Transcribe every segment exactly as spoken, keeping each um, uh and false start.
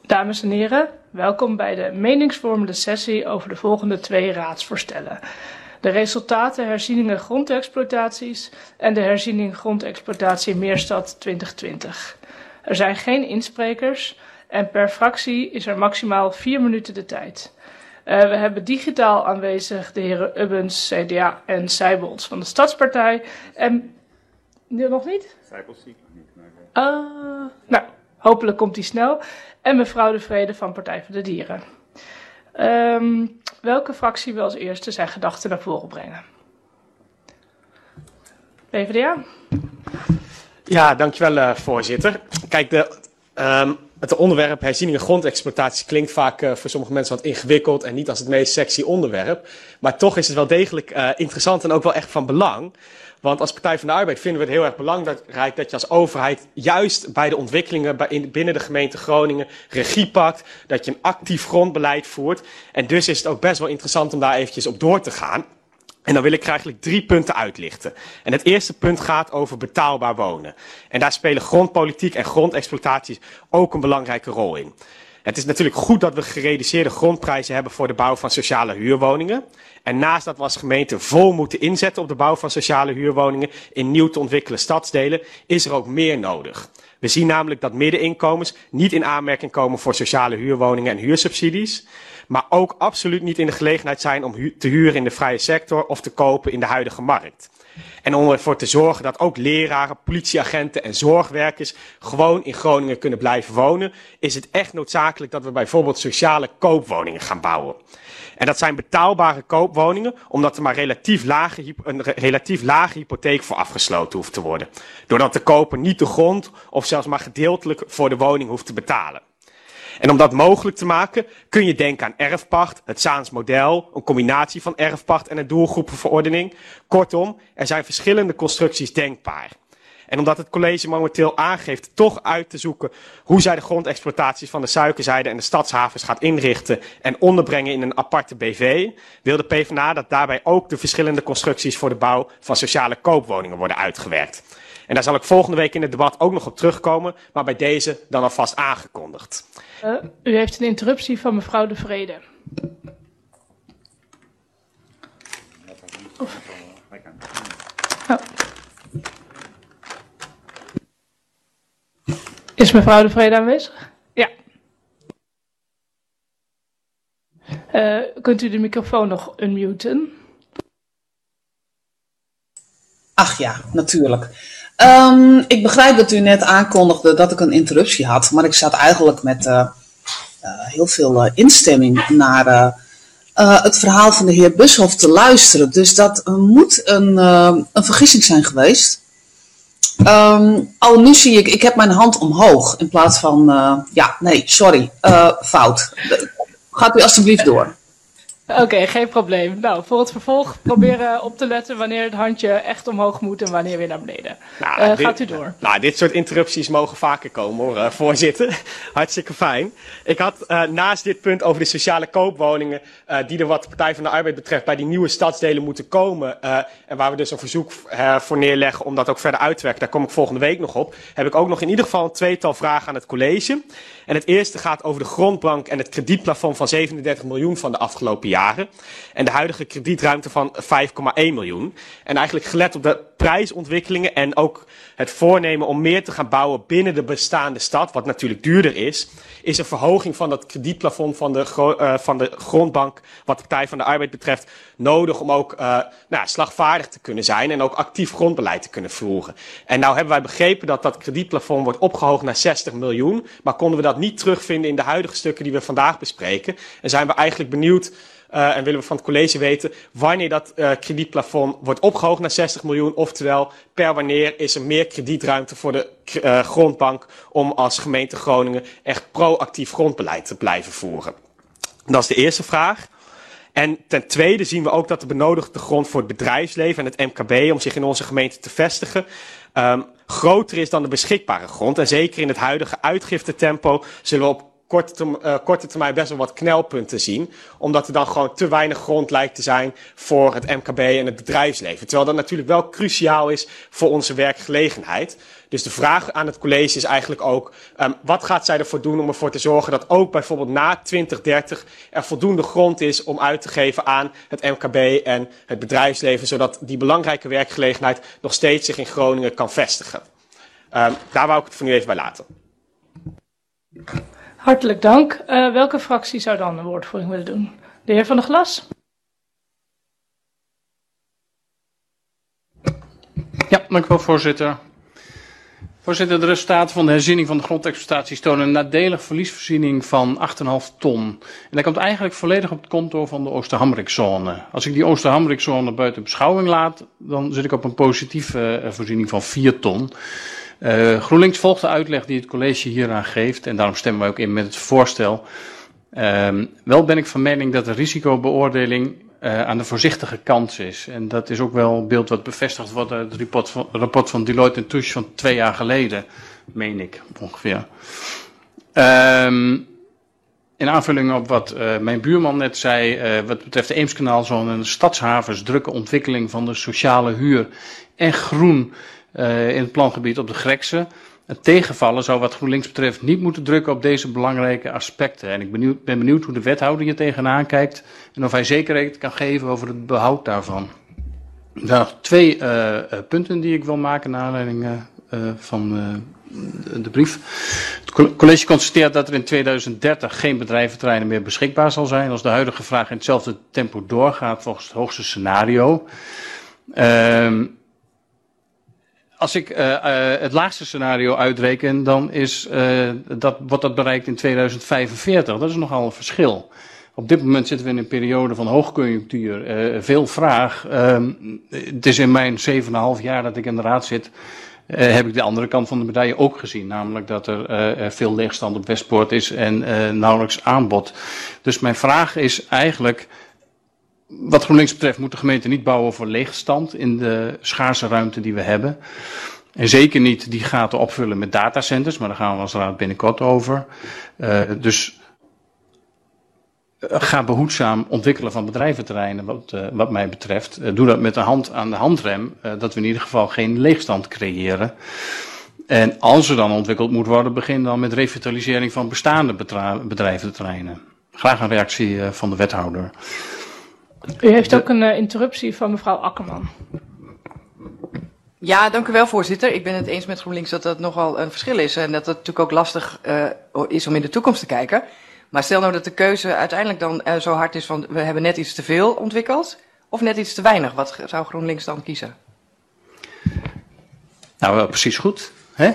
Dames en heren, welkom bij de meningsvormende sessie over de volgende twee raadsvoorstellen. De resultaten herzieningen grondexploitaties en de herziening grondexploitatie Meerstad twintig twintig. Er zijn geen insprekers en per fractie is er maximaal vier minuten de tijd. Uh, we hebben digitaal aanwezig de heren Ubbens, C D A en Seibolts van de Stadspartij. En nog niet? Seibolts zie ik nog niet. Maar... Uh, nou, hopelijk komt die snel. En mevrouw De Vrede van Partij voor de Dieren. Um, welke fractie wil als eerste zijn gedachten naar voren brengen? P v d A? Ja, dankjewel uh, voorzitter. Kijk, de, um, het onderwerp herzieningen grondexploitatie klinkt vaak uh, voor sommige mensen wat ingewikkeld en niet als het meest sexy onderwerp. Maar toch is het wel degelijk uh, interessant en ook wel echt van belang. Want als Partij van de Arbeid vinden we het heel erg belangrijk dat je als overheid juist bij de ontwikkelingen binnen de gemeente Groningen regie pakt. Dat je een actief grondbeleid voert. En dus is het ook best wel interessant om daar eventjes op door te gaan. En dan wil ik er eigenlijk drie punten uitlichten. En het eerste punt gaat over betaalbaar wonen. En daar spelen grondpolitiek en grondexploitaties ook een belangrijke rol in. Het is natuurlijk goed dat we gereduceerde grondprijzen hebben voor de bouw van sociale huurwoningen. En naast dat we als gemeente vol moeten inzetten op de bouw van sociale huurwoningen in nieuw te ontwikkelen stadsdelen, is er ook meer nodig. We zien namelijk dat middeninkomens niet in aanmerking komen voor sociale huurwoningen en huursubsidies, maar ook absoluut niet in de gelegenheid zijn om hu- te huren in de vrije sector of te kopen in de huidige markt. En om ervoor te zorgen dat ook leraren, politieagenten en zorgwerkers gewoon in Groningen kunnen blijven wonen, is het echt noodzakelijk dat we bijvoorbeeld sociale koopwoningen gaan bouwen. En dat zijn betaalbare koopwoningen, omdat er maar relatief lage, een relatief lage hypotheek voor afgesloten hoeft te worden. Doordat de koper niet de grond of zelfs maar gedeeltelijk voor de woning hoeft te betalen. En om dat mogelijk te maken kun je denken aan erfpacht, het Zaans model, een combinatie van erfpacht en een doelgroepenverordening. Kortom, er zijn verschillende constructies denkbaar. En omdat het college momenteel aangeeft toch uit te zoeken hoe zij de grondexploitaties van de suikerzijde en de stadshavens gaat inrichten en onderbrengen in een aparte B V, wil de PvdA dat daarbij ook de verschillende constructies voor de bouw van sociale koopwoningen worden uitgewerkt. En daar zal ik volgende week in het debat ook nog op terugkomen, maar bij deze dan alvast aangekondigd. Uh, u heeft een interruptie van mevrouw De Vrede. Of... Oh. Is mevrouw De Vrede aanwezig? Ja. Uh, kunt u de microfoon nog unmuten? Ach ja, natuurlijk. Um, ik begrijp dat u net aankondigde dat ik een interruptie had, maar ik zat eigenlijk met uh, uh, heel veel uh, instemming naar uh, uh, het verhaal van de heer Bushoff te luisteren. Dus dat uh, moet een, uh, een vergissing zijn geweest. Um, oh, nu zie ik, ik heb mijn hand omhoog in plaats van, uh, ja, nee, sorry, uh, fout. Gaat u alstublieft door. Oké, okay, geen probleem. Nou, voor het vervolg proberen op te letten wanneer het handje echt omhoog moet en wanneer weer naar beneden. Nou, uh, dit, gaat u door. Nou, dit soort interrupties mogen vaker komen hoor, uh, voorzitter. Hartstikke fijn. Ik had uh, naast dit punt over de sociale koopwoningen, uh, die er wat de Partij van de Arbeid betreft bij die nieuwe stadsdelen moeten komen, uh, en waar we dus een verzoek uh, voor neerleggen om dat ook verder uit te werken, daar kom ik volgende week nog op, heb ik ook nog in ieder geval een tweetal vragen aan het college. En het eerste gaat over de grondbank en het kredietplafond van zevenendertig miljoen van de afgelopen jaren. En de huidige kredietruimte van vijf komma één miljoen. En eigenlijk gelet op de prijsontwikkelingen en ook het voornemen om meer te gaan bouwen binnen de bestaande stad, wat natuurlijk duurder is, is een verhoging van dat kredietplafond van de, uh, van de grondbank, wat de Partij van de Arbeid betreft, nodig om ook uh, nou, slagvaardig te kunnen zijn en ook actief grondbeleid te kunnen voeren. En nou hebben wij begrepen dat dat kredietplafond wordt opgehoogd naar zestig miljoen, maar konden we dat niet terugvinden in de huidige stukken die we vandaag bespreken. En zijn we eigenlijk benieuwd Uh, en willen we van het college weten wanneer dat uh, kredietplafond wordt opgehoogd naar zestig miljoen. Oftewel, per wanneer is er meer kredietruimte voor de uh, grondbank om als gemeente Groningen echt proactief grondbeleid te blijven voeren. Dat is de eerste vraag. En ten tweede zien we ook dat de benodigde grond voor het bedrijfsleven en het M K B om zich in onze gemeente te vestigen um, groter is dan de beschikbare grond. En zeker in het huidige uitgiftetempo zullen we op Korte, term, uh, korte termijn best wel wat knelpunten zien. Omdat er dan gewoon te weinig grond lijkt te zijn voor het M K B en het bedrijfsleven. Terwijl dat natuurlijk wel cruciaal is voor onze werkgelegenheid. Dus de vraag aan het college is eigenlijk ook, um, wat gaat zij ervoor doen om ervoor te zorgen dat ook bijvoorbeeld na twintig dertig er voldoende grond is om uit te geven aan het M K B en het bedrijfsleven, zodat die belangrijke werkgelegenheid nog steeds zich in Groningen kan vestigen. Um, daar wou ik het voor nu even bij laten. Hartelijk dank. Uh, welke fractie zou dan een woordvoering willen doen? De heer Van der Glas. Ja, dank u wel, voorzitter. Voorzitter, de resultaten van de herziening van de grondexploitaties tonen een nadelig verliesvoorziening van acht komma vijf ton. En dat komt eigenlijk volledig op het konto van de Oosterhamrikzone. Als ik die Oosterhamrikzone buiten beschouwing laat, dan zit ik op een positieve uh, voorziening van vier ton. Uh, GroenLinks volgt de uitleg die het college hieraan geeft en daarom stemmen wij ook in met het voorstel. Uh, wel ben ik van mening dat de risicobeoordeling uh, aan de voorzichtige kant is. En dat is ook wel een beeld wat bevestigd wordt uit het rapport van, rapport van Deloitte en Touche van twee jaar geleden, meen ik ongeveer. Uh, in aanvulling op wat uh, mijn buurman net zei, uh, wat betreft de Eemskanaalzone en de stadshavens, drukke ontwikkeling van de sociale huur en groen uh, in het plangebied op de Grekse. Het tegenvallen zou wat GroenLinks betreft niet moeten drukken op deze belangrijke aspecten. En ik benieuwd, ben benieuwd hoe de wethouder hier tegenaan kijkt en of hij zekerheid kan geven over het behoud daarvan. Er zijn nog twee uh, uh, punten die ik wil maken naar aanleiding uh, uh, van uh, de, de brief. Het college constateert dat er in tweeduizend dertig geen bedrijventerreinen meer beschikbaar zal zijn als de huidige vraag in hetzelfde tempo doorgaat volgens het hoogste scenario. Uh, Als ik uh, uh, het laagste scenario uitreken, dan is, uh, dat, wordt dat bereikt in tweeduizend vijfenveertig. Dat is nogal een verschil. Op dit moment zitten we in een periode van hoogconjunctuur, uh, veel vraag. Uh, het is in mijn zeven en een half jaar dat ik in de raad zit, uh, heb ik de andere kant van de medaille ook gezien. Namelijk dat er uh, veel leegstand op Westpoort is en uh, nauwelijks aanbod. Dus mijn vraag is eigenlijk, wat GroenLinks betreft moet de gemeente niet bouwen voor leegstand in de schaarse ruimte die we hebben. En zeker niet die gaten opvullen met datacenters, maar daar gaan we als raad binnenkort over. Uh, dus uh, ga behoedzaam ontwikkelen van bedrijventerreinen wat, uh, wat mij betreft. Uh, doe dat met de hand aan de handrem, uh, dat we in ieder geval geen leegstand creëren. En als er dan ontwikkeld moet worden, begin dan met revitalisering van bestaande bedrijventerreinen. Graag een reactie uh, van de wethouder. U heeft ook een uh, interruptie van mevrouw Akkerman. Ja, dank u wel, voorzitter. Ik ben het eens met GroenLinks dat dat nogal een verschil is. En dat het natuurlijk ook lastig uh, is om in de toekomst te kijken. Maar stel nou dat de keuze uiteindelijk dan uh, zo hard is van we hebben net iets te veel ontwikkeld. Of net iets te weinig. Wat zou GroenLinks dan kiezen? Nou, wel precies goed. Hè?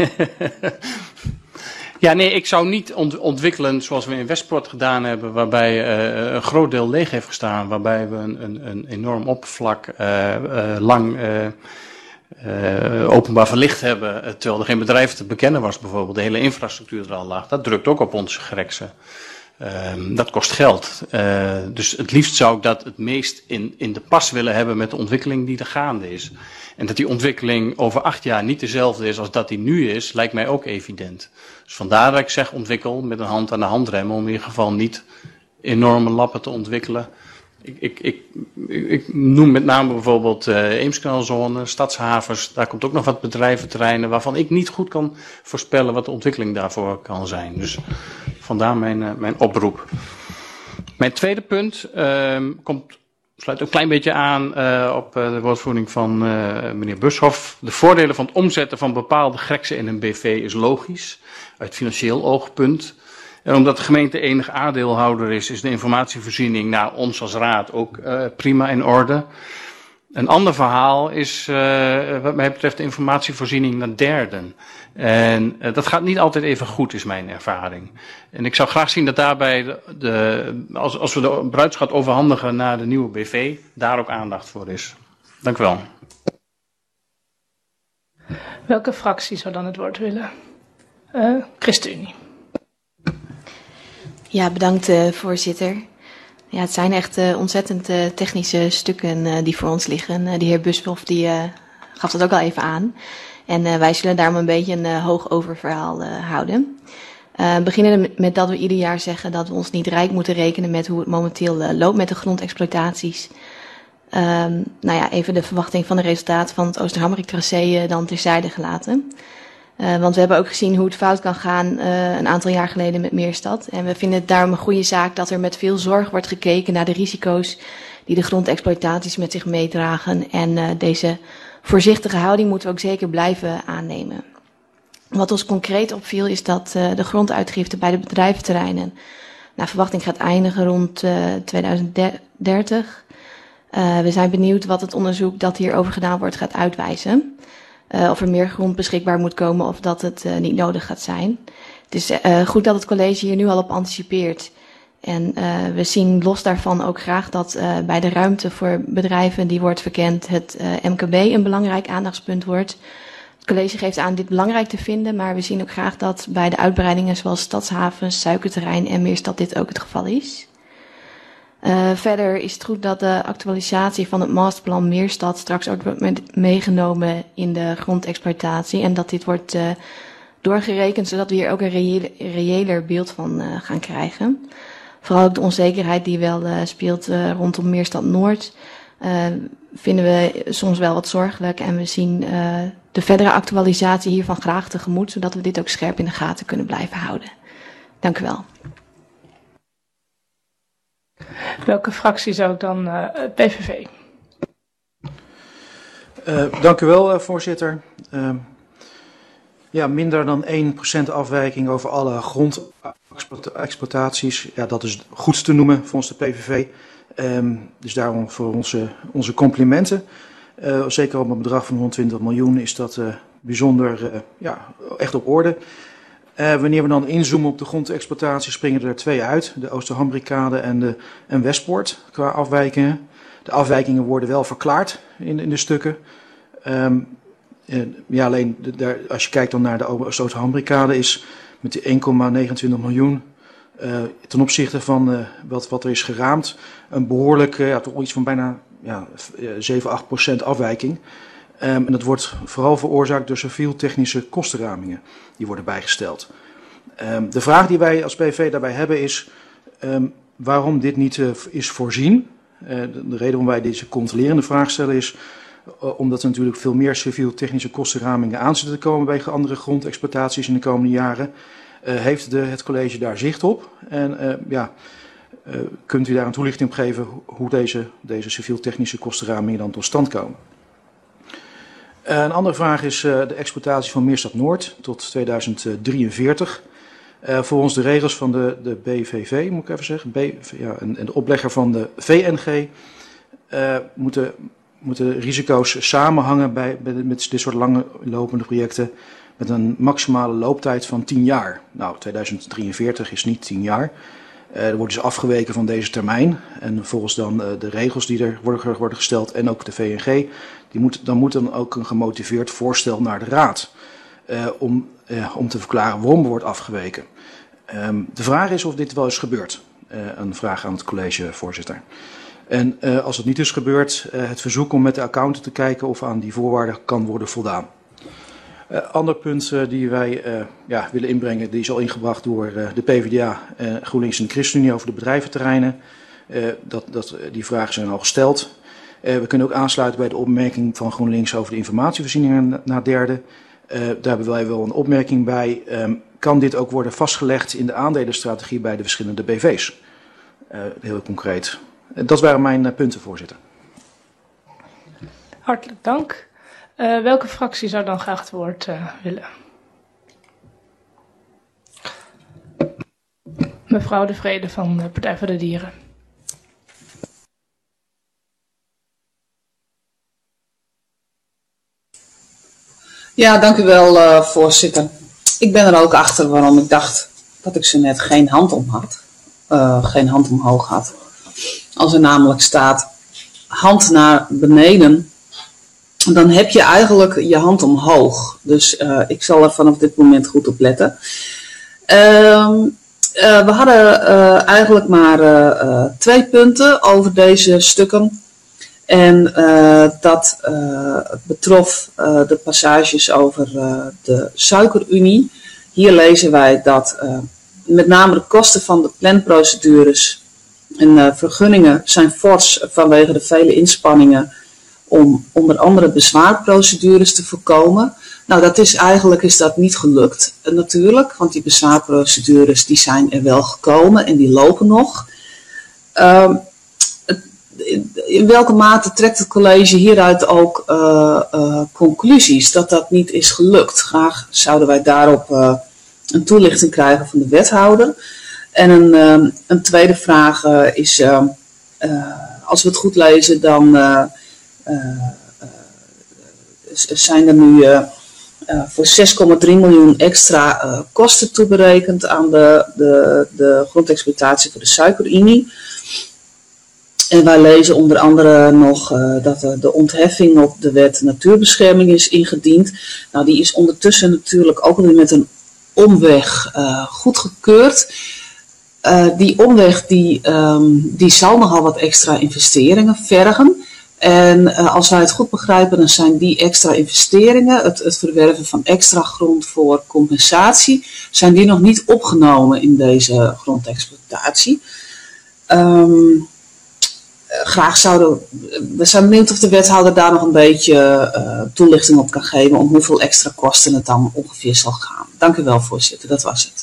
Ja, nee, ik zou niet ont ontwikkelen zoals we in Westpoort gedaan hebben, waarbij uh, een groot deel leeg heeft gestaan, waarbij we een, een, een enorm oppervlak uh, uh, lang uh, uh, openbaar verlicht hebben, uh, terwijl er geen bedrijf te bekennen was bijvoorbeeld, de hele infrastructuur er al lag. Dat drukt ook op onze Grekse. Uh, dat kost geld. Uh, dus het liefst zou ik dat het meest in, in de pas willen hebben met de ontwikkeling die er gaande is. En dat die ontwikkeling over acht jaar niet dezelfde is als dat die nu is, lijkt mij ook evident. Dus vandaar dat ik zeg ontwikkel met een hand aan de handrem, om in ieder geval niet enorme lappen te ontwikkelen. Ik, ik, ik, ik noem met name bijvoorbeeld uh, Eemskanaalzone, stadshavens, daar komt ook nog wat bedrijventerreinen waarvan ik niet goed kan voorspellen wat de ontwikkeling daarvoor kan zijn. Dus vandaar mijn, uh, mijn oproep. Mijn tweede punt uh, komt, sluit een klein beetje aan uh, op uh, de woordvoering van uh, meneer Bushoff. De voordelen van het omzetten van bepaalde Grekse in een B V is logisch, uit financieel oogpunt. En omdat de gemeente enig aandeelhouder is, is de informatievoorziening naar ons als raad ook uh, prima in orde. Een ander verhaal is uh, wat mij betreft de informatievoorziening naar derden. En uh, dat gaat niet altijd even goed, is mijn ervaring. En ik zou graag zien dat daarbij, de, de, als, als we de bruidschat overhandigen naar de nieuwe B V, daar ook aandacht voor is. Dank u wel. Welke fractie zou dan het woord willen? Uh, ChristenUnie. Ja, bedankt uh, voorzitter. Ja, het zijn echt uh, ontzettend uh, technische stukken uh, die voor ons liggen. Uh, de heer Bushoff die uh, gaf dat ook al even aan. En uh, wij zullen daarom een beetje een uh, hoog oververhaal uh, houden. Uh, beginnen met dat we ieder jaar zeggen dat we ons niet rijk moeten rekenen met hoe het momenteel uh, loopt met de grondexploitaties. Um, nou ja, even de verwachting van de resultaten van het Oosterhamrik-tracé uh, dan terzijde gelaten. Uh, want we hebben ook gezien hoe het fout kan gaan uh, een aantal jaar geleden met Meerstad. En we vinden het daarom een goede zaak dat er met veel zorg wordt gekeken naar de risico's die de grondexploitaties met zich meedragen. En uh, deze voorzichtige houding moeten we ook zeker blijven aannemen. Wat ons concreet opviel is dat uh, de gronduitgifte bij de bedrijventerreinen naar verwachting gaat eindigen rond uh, tweeduizend dertig. Uh, we zijn benieuwd wat het onderzoek dat hierover gedaan wordt gaat uitwijzen. Uh, of er meer grond beschikbaar moet komen of dat het uh, niet nodig gaat zijn. Het is uh, goed dat het college hier nu al op anticipeert. En uh, we zien los daarvan ook graag dat uh, bij de ruimte voor bedrijven die wordt verkend het uh, M K B een belangrijk aandachtspunt wordt. Het college geeft aan dit belangrijk te vinden, maar we zien ook graag dat bij de uitbreidingen zoals stadshavens, suikerterrein en Meerstad dit ook het geval is. Uh, verder is het goed dat de actualisatie van het masterplan Meerstad straks ook wordt meegenomen in de grondexploitatie en dat dit wordt uh, doorgerekend zodat we hier ook een reële, reëler beeld van uh, gaan krijgen. Vooral ook de onzekerheid die wel uh, speelt uh, rondom Meerstad Noord uh, vinden we soms wel wat zorgelijk en we zien uh, de verdere actualisatie hiervan graag tegemoet, zodat we dit ook scherp in de gaten kunnen blijven houden. Dank u wel. Welke fractie zou ik dan uh, P V V? Uh, dank u wel, uh, voorzitter. Uh, ja, minder dan één procent afwijking over alle grondexploitaties. Ja, dat is goed te noemen voor ons de P V V. Um, dus daarom voor onze, onze complimenten. Uh, zeker op een bedrag van honderdtwintig miljoen is dat uh, bijzonder uh, ja, echt op orde. Uh, wanneer we dan inzoomen op de grondexploitatie springen er twee uit. De Oosterhambrikade en de en Westpoort qua afwijkingen. De afwijkingen worden wel verklaard in, in de stukken. Um, uh, ja, alleen de, daar, als je kijkt dan naar de Oosterhambrikade is met die één komma negenentwintig miljoen uh, ten opzichte van uh, wat, wat er is geraamd een behoorlijk, uh, ja, toch iets van bijna ja, zeven, acht procent afwijking. Um, en dat wordt vooral veroorzaakt door civiel-technische kostenramingen die worden bijgesteld. Um, de vraag die wij als P V V daarbij hebben is um, waarom dit niet uh, is voorzien. Uh, de, de reden waarom wij deze controlerende vraag stellen is uh, omdat er natuurlijk veel meer civiel-technische kostenramingen aan zitten te komen bij andere grondexploitaties in de komende jaren. Uh, heeft de, het college daar zicht op? En uh, ja, uh, kunt u daar een toelichting op geven hoe deze, deze civiel-technische kostenramingen dan tot stand komen? Uh, een andere vraag is uh, de exploitatie van Meerstad Noord tot tweeduizend drieënveertig. Uh, volgens de regels van de, de B V V, moet ik even zeggen, B, ja, en, en de oplegger van de V N G, uh, moeten, moeten risico's samenhangen bij, bij, met dit soort lange lopende projecten met een maximale looptijd van tien jaar. Nou, tweeduizend drieënveertig is niet tien jaar. Uh, er wordt dus afgeweken van deze termijn. En volgens dan uh, de regels die er worden, worden gesteld en ook de V N G, die moet, dan moet dan ook een gemotiveerd voorstel naar de Raad. Uh, om, uh, om te verklaren waarom wordt afgeweken. Um, de vraag is of dit wel is gebeurd. Uh, een vraag aan het college, voorzitter. En uh, als het niet is gebeurd, uh, het verzoek om met de accountant te kijken of aan die voorwaarden kan worden voldaan. Uh, ander punt uh, die wij uh, ja, willen inbrengen, die is al ingebracht door uh, de P v d A, uh, GroenLinks en de ChristenUnie over de bedrijventerreinen. Uh, dat, dat, die vragen zijn al gesteld. Uh, we kunnen ook aansluiten bij de opmerking van GroenLinks over de informatievoorzieningen naar derde. Uh, daar hebben wij wel een opmerking bij. Um, kan dit ook worden vastgelegd in de aandelenstrategie bij de verschillende B V's? Uh, heel concreet. Uh, dat waren mijn uh, punten, voorzitter. Hartelijk dank. Uh, welke fractie zou dan graag het woord uh, willen? Mevrouw De Vrede van de Partij voor de Dieren. Ja, dank u wel, uh, voorzitter. Ik ben er ook achter waarom ik dacht dat ik ze net geen hand om had. Uh, geen hand omhoog had. Als er namelijk staat hand naar beneden, dan heb je eigenlijk je hand omhoog. Dus uh, ik zal er vanaf dit moment goed op letten. Uh, uh, we hadden uh, eigenlijk maar uh, uh, twee punten over deze stukken. En uh, dat uh, betrof uh, de passages over uh, de suikerunie. Hier lezen wij dat uh, met name de kosten van de planprocedures En uh, vergunningen zijn fors vanwege de vele inspanningen om onder andere bezwaarprocedures te voorkomen. Nou, dat is eigenlijk is dat niet gelukt uh, natuurlijk, want die bezwaarprocedures die zijn er wel gekomen en die lopen nog. Uh, in welke mate trekt het college hieruit ook uh, uh, conclusies dat dat niet is gelukt? Graag zouden wij daarop uh, een toelichting krijgen van de wethouder. En een, uh, een tweede vraag uh, is, uh, uh, als we het goed lezen, dan uh, uh, uh, zijn er nu uh, uh, voor zes komma drie miljoen extra uh, kosten toeberekend aan de, de, de grondexploitatie voor de suikerunie. En wij lezen onder andere nog uh, dat uh, de ontheffing op de wet natuurbescherming is ingediend. Nou, die is ondertussen natuurlijk ook weer met een omweg uh, goedgekeurd. Uh, die omweg die, um, die zal nogal wat extra investeringen vergen. En uh, als wij het goed begrijpen, dan zijn die extra investeringen, het, het verwerven van extra grond voor compensatie, zijn die nog niet opgenomen in deze grondexploitatie. Um, graag zouden we zijn benieuwd of de wethouder daar nog een beetje uh, toelichting op kan geven om hoeveel extra kosten het dan ongeveer zal gaan. Dank u wel, voorzitter. Dat was het.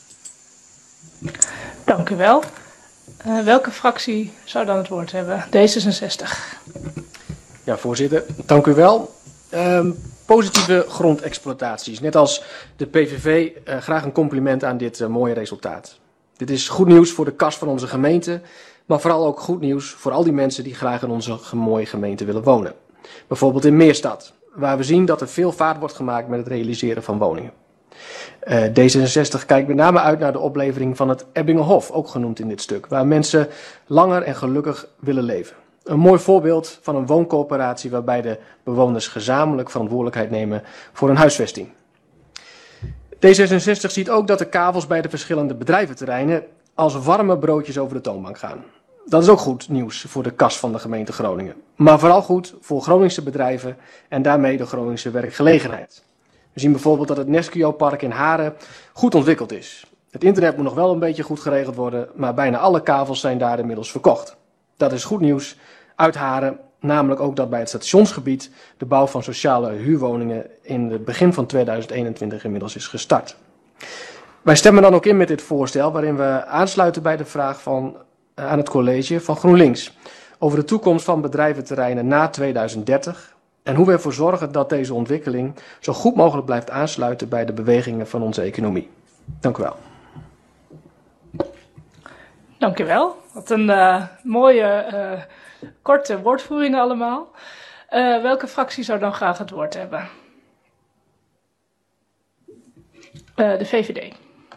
Dank u wel. Uh, welke fractie zou dan het woord hebben? D zesenzestig. Ja, voorzitter. Dank u wel. Um, positieve grondexploitaties. Net als de P V V uh, graag een compliment aan dit uh, mooie resultaat. Dit is goed nieuws voor de kas van onze gemeente, maar vooral ook goed nieuws voor al die mensen die graag in onze mooie gemeente willen wonen. Bijvoorbeeld in Meerstad, waar we zien dat er veel vaart wordt gemaakt met het realiseren van woningen. Uh, D zesenzestig kijkt met name uit naar de oplevering van het Ebbingenhof, ook genoemd in dit stuk, waar mensen langer en gelukkig willen leven. Een mooi voorbeeld van een wooncoöperatie waarbij de bewoners gezamenlijk verantwoordelijkheid nemen voor een huisvesting. D zesenzestig ziet ook dat de kavels bij de verschillende bedrijventerreinen als warme broodjes over de toonbank gaan. Dat is ook goed nieuws voor de kas van de gemeente Groningen. Maar vooral goed voor Groningse bedrijven en daarmee de Groningse werkgelegenheid. We zien bijvoorbeeld dat het Nesquio-park in Haren goed ontwikkeld is. Het internet moet nog wel een beetje goed geregeld worden, maar bijna alle kavels zijn daar inmiddels verkocht. Dat is goed nieuws uit Haren, namelijk ook dat bij het stationsgebied de bouw van sociale huurwoningen in het begin van tweeduizend eenentwintig inmiddels is gestart. Wij stemmen dan ook in met dit voorstel waarin we aansluiten bij de vraag van, uh, aan het college van GroenLinks over de toekomst van bedrijventerreinen na tweeduizend dertig en hoe we ervoor zorgen dat deze ontwikkeling zo goed mogelijk blijft aansluiten bij de bewegingen van onze economie. Dank u wel. Dank u wel. Wat een uh, mooie, uh, korte woordvoering allemaal. Uh, welke fractie zou dan graag het woord hebben? Uh, de V V D.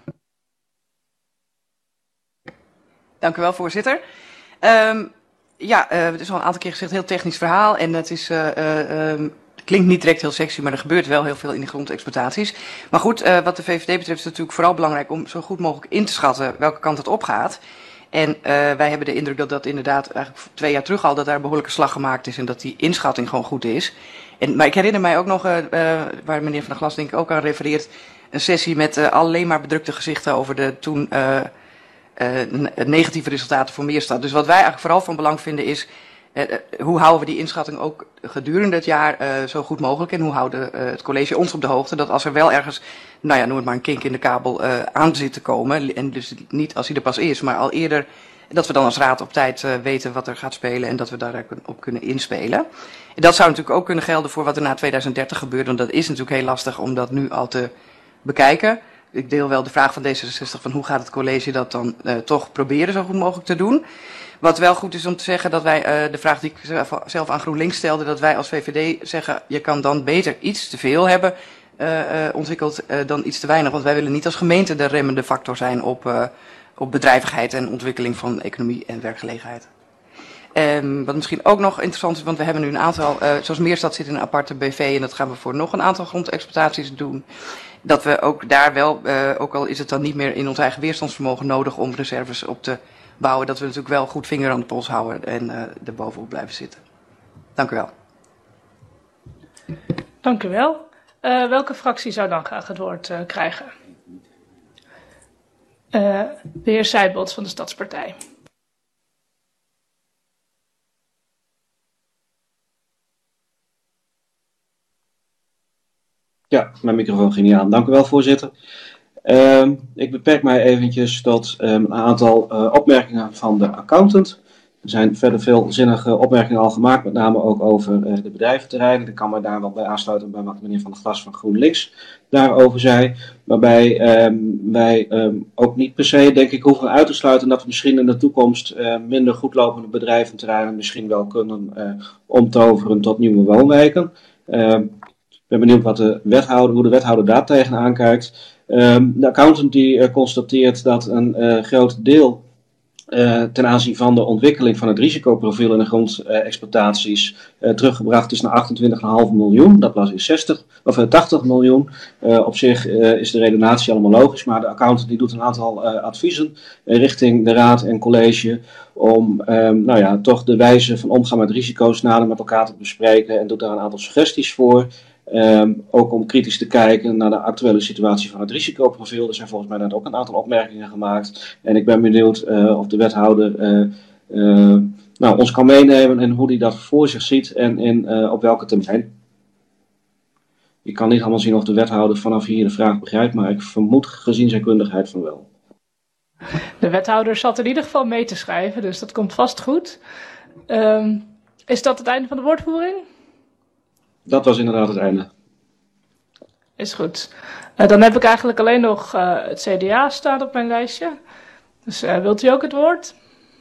Dank u wel, voorzitter. Um, ja, uh, het is al een aantal keer gezegd, heel technisch verhaal. En het is, uh, uh, um, klinkt niet direct heel sexy, maar er gebeurt wel heel veel in de grondexploitaties. Maar goed, uh, wat de V V D betreft is het natuurlijk vooral belangrijk om zo goed mogelijk in te schatten welke kant het opgaat. En uh, wij hebben de indruk dat dat inderdaad eigenlijk twee jaar terug al, dat daar een behoorlijke slag gemaakt is en dat die inschatting gewoon goed is. En, maar ik herinner mij ook nog, uh, uh, waar meneer Van der Glas denk ik ook aan refereert, een sessie met uh, alleen maar bedrukte gezichten over de toen uh, uh, negatieve resultaten voor Meerstad. Dus wat wij eigenlijk vooral van belang vinden is, uh, hoe houden we die inschatting ook gedurende het jaar uh, zo goed mogelijk en hoe houden uh, het college ons op de hoogte dat als er wel ergens, nou ja, noem het maar een kink in de kabel uh, aan zit te komen, en dus niet als hij er pas is, maar al eerder, dat we dan als raad op tijd uh, weten wat er gaat spelen en dat we daarop kunnen inspelen. En dat zou natuurlijk ook kunnen gelden voor wat er na tweeduizend dertig gebeurt, want dat is natuurlijk heel lastig om dat nu al te bekijken. Ik deel wel de vraag van D zesenzestig van hoe gaat het college dat dan uh, toch proberen zo goed mogelijk te doen. Wat wel goed is om te zeggen dat wij, uh, de vraag die ik zelf aan GroenLinks stelde, dat wij als V V D zeggen, je kan dan beter iets te veel hebben uh, uh, ontwikkeld uh, dan iets te weinig. Want wij willen niet als gemeente de remmende factor zijn op, uh, op bedrijvigheid en ontwikkeling van economie en werkgelegenheid. Um, wat misschien ook nog interessant is, want we hebben nu een aantal, uh, zoals Meerstad zit in een aparte B V en dat gaan we voor nog een aantal grondexploitaties doen. Dat we ook daar wel, uh, ook al is het dan niet meer in ons eigen weerstandsvermogen nodig om reserves op te bouwen, dat we natuurlijk wel goed vinger aan de pols houden en uh, er bovenop blijven zitten. Dank u wel. Dank u wel. Uh, welke fractie zou dan graag het woord uh, krijgen? Uh, de heer Seibold van de Stadspartij. Ja, mijn microfoon ging niet aan. Dank u wel, voorzitter. Uh, ik beperk mij eventjes tot um, een aantal uh, opmerkingen van de accountant. Er zijn verder veel zinnige opmerkingen al gemaakt, met name ook over uh, de bedrijventerreinen. Ik kan me daar wel bij aansluiten bij wat meneer Van der Glas van GroenLinks daarover zei. Waarbij um, wij um, ook niet per se, denk ik, hoeven uit te sluiten dat we misschien in de toekomst uh, minder goedlopende bedrijventerreinen misschien wel kunnen uh, omtoveren tot nieuwe woonwijken. Uh, Ik ben benieuwd wat de wethouder, hoe de wethouder daar tegenaan kijkt. Um, de accountant die uh, constateert dat een uh, groot deel uh, ten aanzien van de ontwikkeling van het risicoprofiel in de grondexploitaties uh, teruggebracht is naar achtentwintig komma vijf miljoen. Dat was in zestig, of, uh, tachtig miljoen. Uh, op zich uh, is de redenatie allemaal logisch, maar de accountant die doet een aantal uh, adviezen uh, richting de raad en college om um, nou ja, toch de wijze van omgaan met risico's nader met elkaar te bespreken en doet daar een aantal suggesties voor. Um, ook om kritisch te kijken naar de actuele situatie van het risicoprofiel. Er zijn volgens mij net ook een aantal opmerkingen gemaakt. En ik ben benieuwd uh, of de wethouder uh, uh, nou, ons kan meenemen en hoe hij dat voor zich ziet en in, uh, op welke termijn. Ik kan niet allemaal zien of de wethouder vanaf hier de vraag begrijpt, maar ik vermoed gezien zijn kundigheid van wel. De wethouder zat in ieder geval mee te schrijven, dus dat komt vast goed. Um, is dat het einde van de woordvoering? Dat was inderdaad het einde. Is goed. Uh, dan heb ik eigenlijk alleen nog uh, het C D A staan op mijn lijstje. Dus uh, wilt u ook het woord?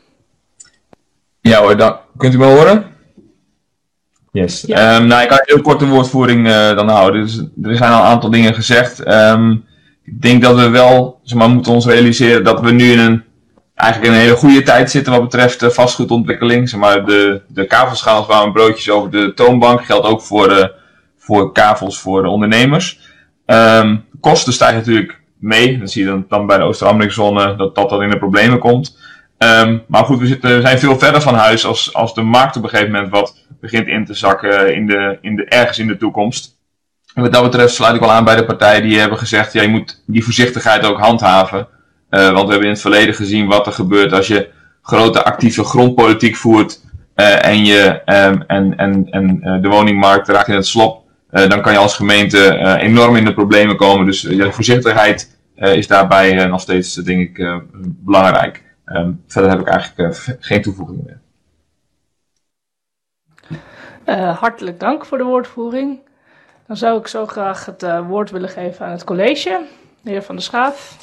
Ja hoor, dan, kunt u me horen? Yes. Ja. Um, nou, ik kan heel kort een woordvoering uh, dan houden. Dus, er zijn al een aantal dingen gezegd. Um, ik denk dat we wel, zeg maar, moeten ons realiseren dat we nu in een eigenlijk in een hele goede tijd zitten wat betreft uh, vastgoedontwikkeling. Zeg maar, de, de kavelschaals waren broodjes over de toonbank. Geldt ook voor, uh, voor kavels voor de ondernemers. Um, kosten stijgen natuurlijk mee. Dat zie je dan, dan bij de Oost-Amerikzone dat, dat dat in de problemen komt. Um, maar goed, we, zitten, we zijn veel verder van huis als, als de markt op een gegeven moment wat begint in te zakken in de, in de, ergens in de toekomst. En wat dat betreft sluit ik wel aan bij de partijen die hebben gezegd, ja, je moet die voorzichtigheid ook handhaven. Uh, want we hebben in het verleden gezien wat er gebeurt als je grote actieve grondpolitiek voert uh, en, je, um, en, en, en uh, de woningmarkt raakt in het slop. Uh, dan kan je als gemeente uh, enorm in de problemen komen. Dus uh, voorzichtigheid uh, is daarbij uh, nog steeds, uh, denk ik, uh, belangrijk. Um, verder heb ik eigenlijk uh, geen toevoegingen meer. Uh, hartelijk dank voor de woordvoering. Dan zou ik zo graag het uh, woord willen geven aan het college. De heer Van der Schaaf.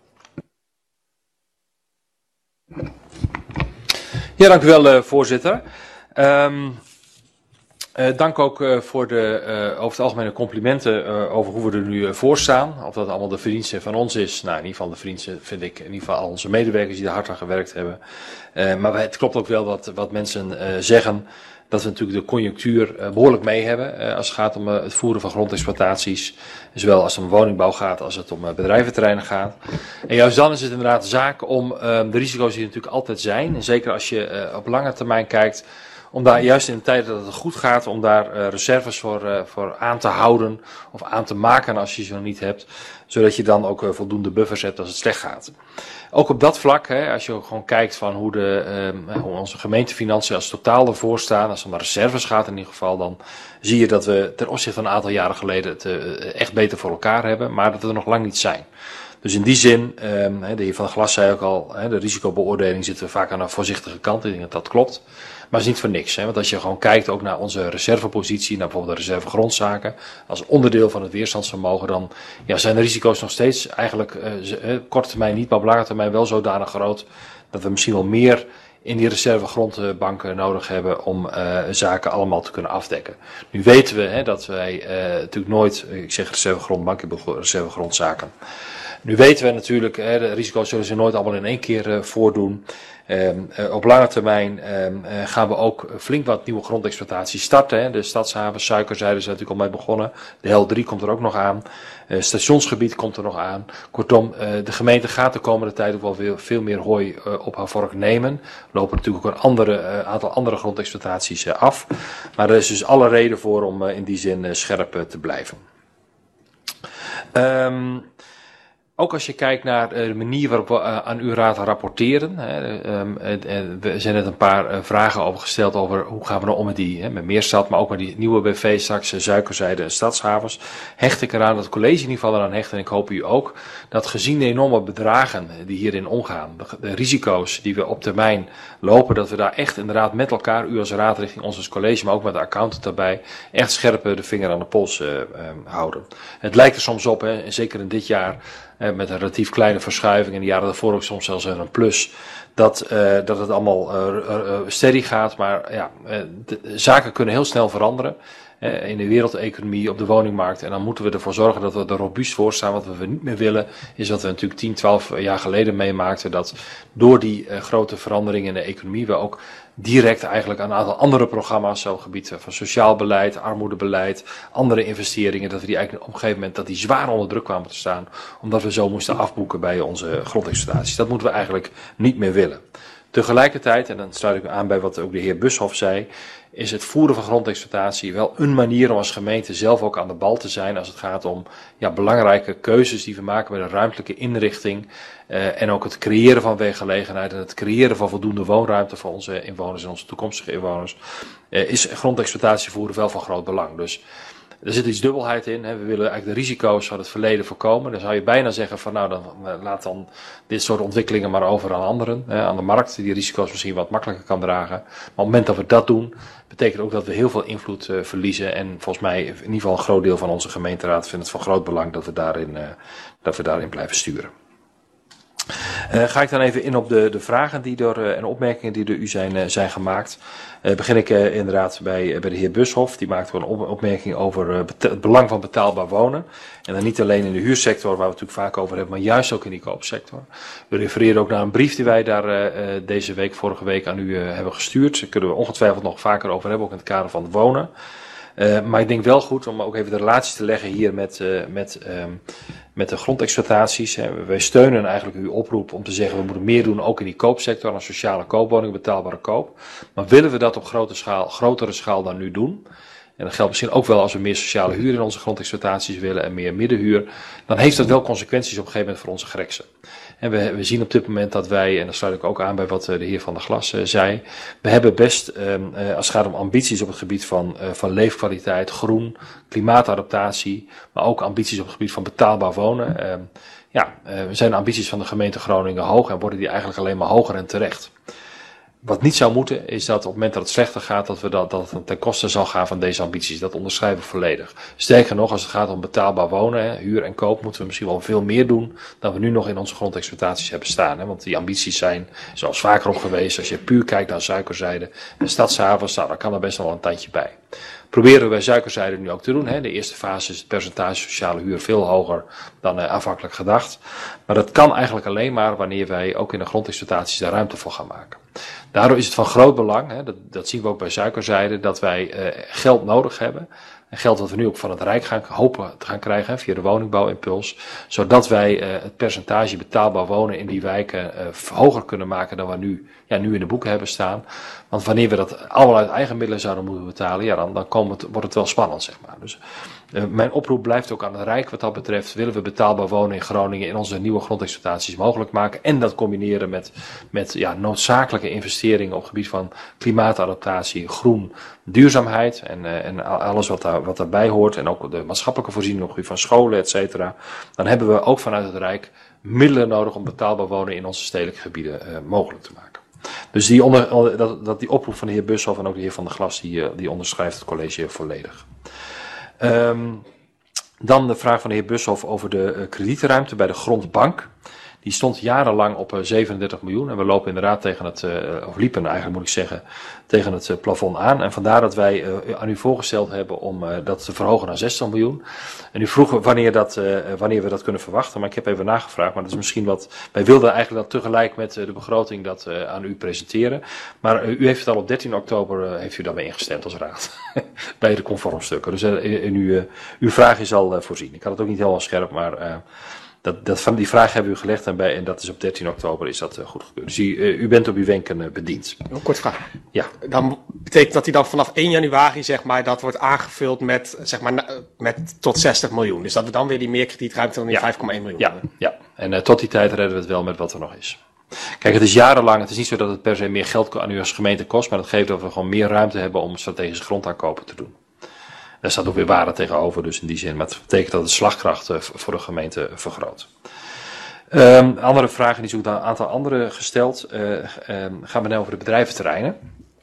Ja, dank u wel, uh, voorzitter. Um, uh, dank ook uh, voor de uh, over het algemene complimenten uh, over hoe we er nu uh, voor staan. Of dat allemaal de verdienste van ons is. Nou, in ieder geval de verdienste vind ik in ieder geval al onze medewerkers die er hard aan gewerkt hebben. Uh, maar het klopt ook wel wat, wat mensen uh, zeggen. Dat we natuurlijk de conjunctuur uh, behoorlijk mee hebben uh, als het gaat om uh, het voeren van grondexploitaties. Zowel als het om woningbouw gaat als het om uh, bedrijventerreinen gaat. En juist dan is het inderdaad de zaak om uh, de risico's die er natuurlijk altijd zijn. En zeker als je uh, op lange termijn kijkt. Om daar juist in de tijd dat het goed gaat, om daar uh, reserves voor, uh, voor aan te houden of aan te maken als je ze nog niet hebt. Zodat je dan ook uh, voldoende buffers hebt als het slecht gaat. Ook op dat vlak, hè, als je ook gewoon kijkt van hoe, de, uh, hoe onze gemeentefinanciën als totaal ervoor staan, als het om de reserves gaat in ieder geval, dan zie je dat we ten opzichte van een aantal jaren geleden het uh, echt beter voor elkaar hebben, maar dat we er nog lang niet zijn. Dus in die zin, um, de heer Van der Glas zei ook al, hè, de risicobeoordeling zitten we vaak aan een voorzichtige kant. Ik denk dat dat klopt. Maar het is niet voor niks. Hè? Want als je gewoon kijkt ook naar onze reservepositie, naar bijvoorbeeld de reservegrondzaken, als onderdeel van het weerstandsvermogen, dan ja, zijn de risico's nog steeds eigenlijk uh, korte termijn niet, maar op lange termijn wel zodanig groot dat we misschien wel meer in die reservegrondbanken nodig hebben om uh, zaken allemaal te kunnen afdekken. Nu weten we hè, dat wij uh, natuurlijk nooit, ik zeg reservegrondbank, ik bedoel reservegrondzaken. Nu weten we natuurlijk, hè, de risico's zullen zich nooit allemaal in één keer uh, voordoen. Um, uh, op lange termijn um, uh, gaan we ook flink wat nieuwe grondexploitaties starten. Hè. De stadshaven, suikerzijde is natuurlijk al mee begonnen. De H E L drie komt er ook nog aan. Uh, stationsgebied komt er nog aan. Kortom, uh, de gemeente gaat de komende tijd ook wel veel, veel meer hooi uh, op haar vork nemen. Er lopen natuurlijk ook een andere, uh, aantal andere grondexploitaties uh, af. Maar er is dus alle reden voor om uh, in die zin uh, scherp uh, te blijven. Um, ook als je kijkt naar uh, de manier waarop we uh, aan uw raad rapporteren. Hè, um, uh, we zijn net een paar uh, vragen over gesteld over hoe gaan we nou om met die, hè, met Meerstad, maar ook met die nieuwe B V straks, uh, Suikerzijde en Stadshavens. Hecht ik eraan, dat het college in ieder geval eraan hecht, en ik hoop u ook, dat gezien de enorme bedragen die hierin omgaan, de, de risico's die we op termijn lopen, dat we daar echt inderdaad met elkaar, u als raad richting ons als college, maar ook met de accountant daarbij, echt scherp de vinger aan de pols uh, uh, houden. Het lijkt er soms op, hè, zeker in dit jaar, met een relatief kleine verschuiving, en de jaren daarvoor ook soms zelfs een plus, dat, uh, dat het allemaal uh, uh, steady gaat. Maar ja, uh, de, de zaken kunnen heel snel veranderen uh, in de wereldeconomie, op de woningmarkt. En dan moeten we ervoor zorgen dat we er robuust voor staan. Wat we niet meer willen, is wat we natuurlijk tien, twaalf jaar geleden meemaakten. Dat door die uh, grote veranderingen in de economie we ook direct eigenlijk een aantal andere programma's op het gebied van sociaal beleid, armoedebeleid, andere investeringen, dat we die eigenlijk op een gegeven moment dat die zwaar onder druk kwamen te staan, omdat we zo moesten afboeken bij onze grondexploitaties. Dat moeten we eigenlijk niet meer willen. Tegelijkertijd, en dan sluit ik me aan bij wat ook de heer Bushoff zei, is het voeren van grondexploitatie wel een manier om als gemeente zelf ook aan de bal te zijn als het gaat om ja, belangrijke keuzes die we maken bij de ruimtelijke inrichting uh, en ook het creëren van werkgelegenheid en het creëren van voldoende woonruimte voor onze inwoners en onze toekomstige inwoners, uh, is grondexploitatie voeren wel van groot belang. Dus er zit iets dubbelheid in. Hè. We willen eigenlijk de risico's van het verleden voorkomen. Dan zou je bijna zeggen van nou, dan laat dan dit soort ontwikkelingen maar over aan anderen. Hè, aan de markt, die risico's misschien wat makkelijker kan dragen. Maar op het moment dat we dat doen, betekent ook dat we heel veel invloed uh, verliezen. En volgens mij, in ieder geval een groot deel van onze gemeenteraad vindt het van groot belang dat we daarin, uh, dat we daarin blijven sturen. Uh, ga ik dan even in op de, de vragen die door, uh, en opmerkingen die door u zijn, uh, zijn gemaakt. Uh, begin ik uh, inderdaad bij, uh, bij de heer Bushoff. Die maakte een op, opmerking over uh, het belang van betaalbaar wonen. En dan niet alleen in de huursector, waar we het natuurlijk vaak over hebben, maar juist ook in die koopsector. We refereren ook naar een brief die wij daar uh, deze week, vorige week aan u uh, hebben gestuurd. Daar kunnen we ongetwijfeld nog vaker over hebben, ook in het kader van het wonen. Uh, maar ik denk wel goed om ook even de relatie te leggen hier met, uh, met, um, met de grondexploitaties. Hè. Wij steunen eigenlijk uw oproep om te zeggen we moeten meer doen ook in die koopsector, aan sociale koopwoningen, betaalbare koop. Maar willen we dat op grote schaal, grotere schaal dan nu doen? En dat geldt misschien ook wel als we meer sociale huur in onze grondexploitaties willen en meer middenhuur. Dan heeft dat wel consequenties op een gegeven moment voor onze greksen. En we, we zien op dit moment dat wij, en dat sluit ik ook aan bij wat de heer Van der Glas uh, zei, we hebben best, um, uh, als het gaat om ambities op het gebied van, uh, van leefkwaliteit, groen, klimaatadaptatie, maar ook ambities op het gebied van betaalbaar wonen. Uh, ja, uh, zijn de ambities van de gemeente Groningen hoog en worden die eigenlijk alleen maar hoger en terecht. Wat niet zou moeten, is dat op het moment dat het slechter gaat, dat we dat, dat het ten koste zal gaan van deze ambities. Dat onderschrijven we volledig. Sterker nog, als het gaat om betaalbaar wonen, hè, huur en koop, moeten we misschien wel veel meer doen dan we nu nog in onze grondexploitaties hebben staan. Hè. Want die ambities zijn, zoals vaker op geweest, als je puur kijkt naar Suikerzijde en Stadshavens, nou, dan kan er best wel een tandje bij. Proberen we bij Suikerzijde nu ook te doen. Hè. De eerste fase is het percentage sociale huur veel hoger dan uh, aanvankelijk gedacht. Maar dat kan eigenlijk alleen maar wanneer wij ook in de grondexploitaties daar ruimte voor gaan maken. Daardoor is het van groot belang, hè, dat, dat zien we ook bij Suikerzijde, dat wij uh, geld nodig hebben. En geld dat we nu ook van het Rijk gaan hopen te gaan krijgen, hè, via de woningbouwimpuls. Zodat wij uh, het percentage betaalbaar wonen in die wijken uh, hoger kunnen maken dan we nu, ja, nu in de boeken hebben staan. Want wanneer we dat allemaal uit eigen middelen zouden moeten betalen, ja, dan, dan komen het, wordt het wel spannend, zeg maar. Dus uh, mijn oproep blijft ook aan het Rijk wat dat betreft. Willen we betaalbaar wonen in Groningen in onze nieuwe grondexploitaties mogelijk maken. En dat combineren met, met ja, noodzakelijke investeringen op het gebied van klimaatadaptatie, groen, duurzaamheid en, uh, en alles wat, daar, wat daarbij hoort. En ook de maatschappelijke voorzieningen op het gebied van scholen, et cetera. Dan hebben we ook vanuit het Rijk middelen nodig om betaalbaar wonen in onze stedelijke gebieden uh, mogelijk te maken. Dus die, onder, dat, dat die oproep van de heer Bushoff en ook de heer Van der Glas, die, die onderschrijft het college volledig. Um, dan de vraag van de heer Bushoff over de uh, kredietruimte bij de grondbank. Die stond jarenlang op uh, zevenendertig miljoen en we lopen inderdaad tegen het, uh, of liepen eigenlijk moet ik zeggen, tegen het uh, plafond aan. En vandaar dat wij uh, aan u voorgesteld hebben om uh, dat te verhogen naar zestig miljoen. En u vroeg wanneer, dat, uh, wanneer we dat kunnen verwachten, maar ik heb even nagevraagd. Maar dat is misschien wat, wij wilden eigenlijk dat tegelijk met uh, de begroting dat uh, aan u presenteren. Maar uh, u heeft het al op dertien oktober, uh, heeft u daarmee ingestemd als raad. Bij de conformstukken. Dus uh, in uw, uh, uw vraag is al uh, voorzien. Ik had het ook niet helemaal scherp, maar uh, Dat, dat, van die vraag hebben we u gelegd en, bij, en dat is op dertien oktober is dat uh, goedgekeurd. Dus u, uh, u bent op uw wenken uh, bediend. Een kort vraag. Ja. Dan betekent dat hij dan vanaf één januari zeg maar, dat wordt aangevuld met, zeg maar, met tot zestig miljoen. Dus dat we dan weer die meerkredietruimte dan in ja. vijf komma één miljoen ja. hebben. Ja. En uh, tot die tijd redden we het wel met wat er nog is. Kijk, het is jarenlang, het is niet zo dat het per se meer geld aan u als gemeente kost, maar dat geeft dat we gewoon meer ruimte hebben om strategische grondaankopen te doen. Daar staat ook weer waarde tegenover, dus in die zin. Maar het betekent dat de slagkracht uh, voor de gemeente vergroot. Um, andere vragen, die is ook een aantal anderen gesteld. Uh, um, gaan we nu over de bedrijventerreinen.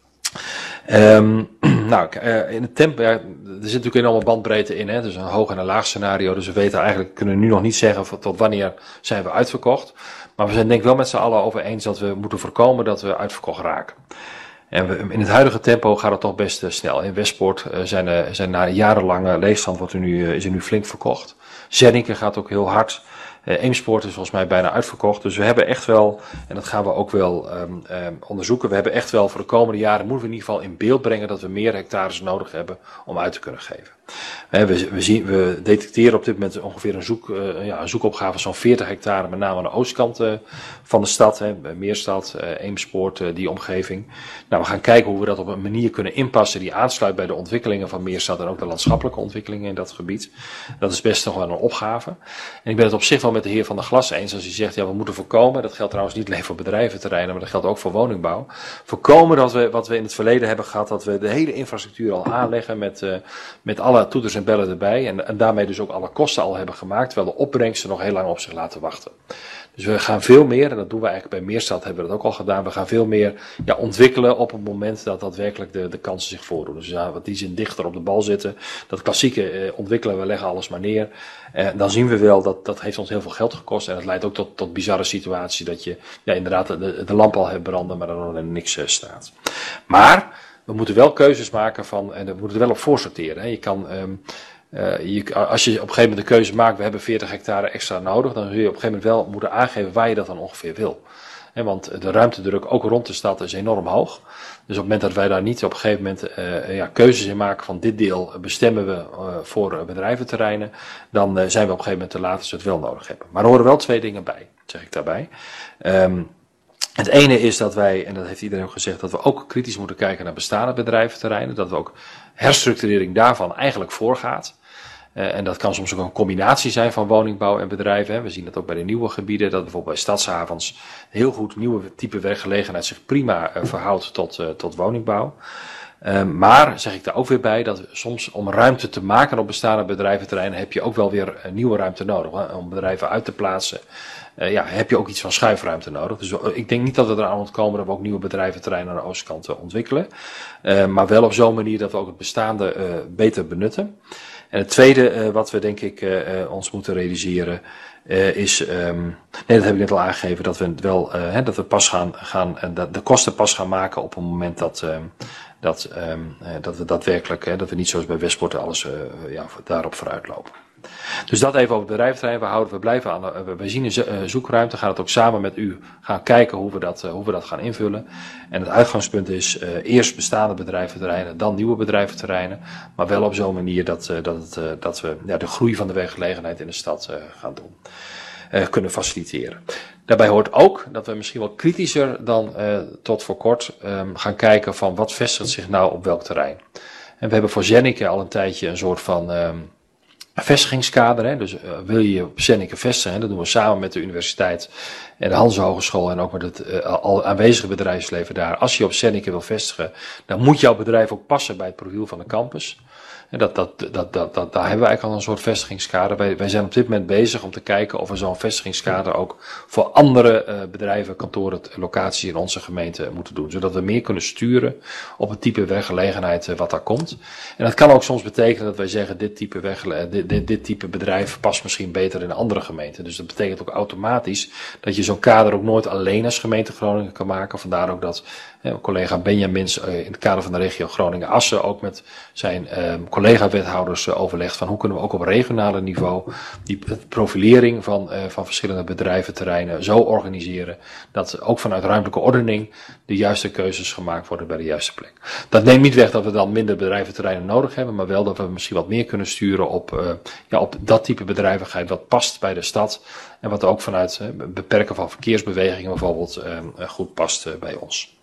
Um, nou, uh, in het tempo, ja, er zit natuurlijk een enorme bandbreedte in, hè, dus een hoog en een laag scenario. Dus we weten eigenlijk, kunnen nu nog niet zeggen tot wanneer zijn we uitverkocht. Maar we zijn denk ik wel met z'n allen over eens dat we moeten voorkomen dat we uitverkocht raken. En we, in het huidige tempo gaat het toch best uh, snel. In Westpoort uh, zijn, uh, zijn na jarenlange leegstand wordt er nu, uh, is er nu flink verkocht. Zernike gaat ook heel hard. Uh, Eemspoort is volgens mij bijna uitverkocht. Dus we hebben echt wel, en dat gaan we ook wel um, um, onderzoeken, we hebben echt wel voor de komende jaren, moeten we in ieder geval in beeld brengen dat we meer hectares nodig hebben om uit te kunnen geven. Uh, we, we, zien, we detecteren op dit moment ongeveer een, zoek, uh, ja, een zoekopgave van zo'n veertig hectare, met name aan de oostkant uh, van de stad, hè, Meerstad, uh, Eemspoort, uh, die omgeving. Nou, we gaan kijken hoe we dat op een manier kunnen inpassen die aansluit bij de ontwikkelingen van Meerstad en ook de landschappelijke ontwikkelingen in dat gebied. Dat is best nog wel een opgave. En ik ben het op zich wel met de heer Van der Glas eens als hij zegt, ja, we moeten voorkomen, dat geldt trouwens niet alleen voor bedrijventerreinen, maar dat geldt ook voor woningbouw, voorkomen dat we, wat we in het verleden hebben gehad, dat we de hele infrastructuur al aanleggen met, uh, met alle toeters en bellen erbij en, en daarmee dus ook alle kosten al hebben gemaakt, terwijl de opbrengsten nog heel lang op zich laten wachten. Dus we gaan veel meer, en dat doen we eigenlijk bij Meerstad, hebben we dat ook al gedaan, we gaan veel meer ja, ontwikkelen op het moment dat daadwerkelijk de, de kansen zich voordoen. Dus ja, wat die zin dichter op de bal zitten, dat klassieke eh, ontwikkelen, we leggen alles maar neer. Eh, dan zien we wel dat dat heeft ons heel veel geld gekost en dat leidt ook tot, tot bizarre situaties dat je ja, inderdaad de, de lamp al hebt branden, maar er dan niks uh, staat. Maar we moeten wel keuzes maken van, en we moeten er wel op voorsorteren. Hè. Je kan... Um, Uh, je, als je op een gegeven moment de keuze maakt, we hebben veertig hectare extra nodig, dan zul je op een gegeven moment wel moeten aangeven waar je dat dan ongeveer wil. He, want de ruimtedruk ook rond de stad is enorm hoog. Dus op het moment dat wij daar niet op een gegeven moment uh, ja, keuzes in maken van dit deel bestemmen we uh, voor uh, bedrijventerreinen, dan uh, zijn we op een gegeven moment te laat als we het wel nodig hebben. Maar er horen wel twee dingen bij, zeg ik daarbij. Um, Het ene is dat wij, en dat heeft iedereen ook gezegd, dat we ook kritisch moeten kijken naar bestaande bedrijventerreinen. Dat we ook herstructurering daarvan eigenlijk voorgaat. Uh, en dat kan soms ook een combinatie zijn van woningbouw en bedrijven. Hè. We zien dat ook bij de nieuwe gebieden, dat bijvoorbeeld bij stadshavens heel goed nieuwe type werkgelegenheid zich prima uh, verhoudt tot, uh, tot woningbouw. Uh, maar, zeg ik daar ook weer bij, dat soms om ruimte te maken op bestaande bedrijventerreinen heb je ook wel weer uh, nieuwe ruimte nodig. Hè. Om bedrijven uit te plaatsen. Uh, ja, heb je ook iets van schuifruimte nodig. Dus uh, ik denk niet dat we eraan moeten komen dat we ook nieuwe bedrijventerreinen aan de oostkant uh, ontwikkelen. Uh, maar wel op zo'n manier dat we ook het bestaande uh, beter benutten. En het tweede uh, wat we denk ik uh, uh, ons moeten realiseren uh, is, um, nee dat heb ik net al aangegeven, dat we het wel, uh, hè, dat we pas gaan, gaan uh, dat de kosten pas gaan maken op het moment dat, uh, dat, um, uh, dat we daadwerkelijk, uh, dat we niet zoals bij Westpoort alles uh, ja, daarop vooruit lopen. Dus dat even over het bedrijventerrein. We houden, we blijven aan, we, we zien een zoekruimte, gaan het ook samen met u gaan kijken hoe we dat, hoe we dat gaan invullen. En het uitgangspunt is uh, eerst bestaande bedrijventerreinen, dan nieuwe bedrijventerreinen. Maar wel op zo'n manier dat, uh, dat, het, uh, dat we ja, de groei van de werkgelegenheid in de stad uh, gaan doen. Uh, kunnen faciliteren. Daarbij hoort ook dat we misschien wel kritischer dan uh, tot voor kort um, gaan kijken van wat vestigt zich nou op welk terrein. En we hebben voor Zernike al een tijdje een soort van um, vestigingskader. Hè? Dus uh, wil je je op Zernike vestigen, hè? Dat doen we samen met de universiteit en de Hanse Hogeschool en ook met het uh, al aanwezige bedrijfsleven daar. Als je op Zernike wil vestigen, dan moet jouw bedrijf ook passen bij het profiel van de campus. En dat, dat, dat, dat, dat, daar hebben we eigenlijk al een soort vestigingskader. Wij, wij zijn op dit moment bezig om te kijken of we zo'n vestigingskader ook voor andere uh, bedrijven, kantoren, locaties in onze gemeente moeten doen. Zodat we meer kunnen sturen op het type werkgelegenheid uh, wat daar komt. En dat kan ook soms betekenen dat wij zeggen dit type, werkgele- dit, dit, dit type bedrijf past misschien beter in een andere gemeente. Dus dat betekent ook automatisch dat je zo'n kader ook nooit alleen als gemeente Groningen kan maken. Vandaar ook dat uh, collega Benjamins uh, in het kader van de regio Groningen-Assen ook met zijn uh, collega-wethouders uh, overlegd van hoe kunnen we ook op regionale niveau die profilering van, uh, van verschillende bedrijventerreinen zo organiseren dat ook vanuit ruimtelijke ordening de juiste keuzes gemaakt worden bij de juiste plek. Dat neemt niet weg dat we dan minder bedrijventerreinen nodig hebben, maar wel dat we misschien wat meer kunnen sturen op, uh, ja, op dat type bedrijvigheid wat past bij de stad en wat ook vanuit uh, beperken van verkeersbewegingen bijvoorbeeld uh, goed past uh, bij ons.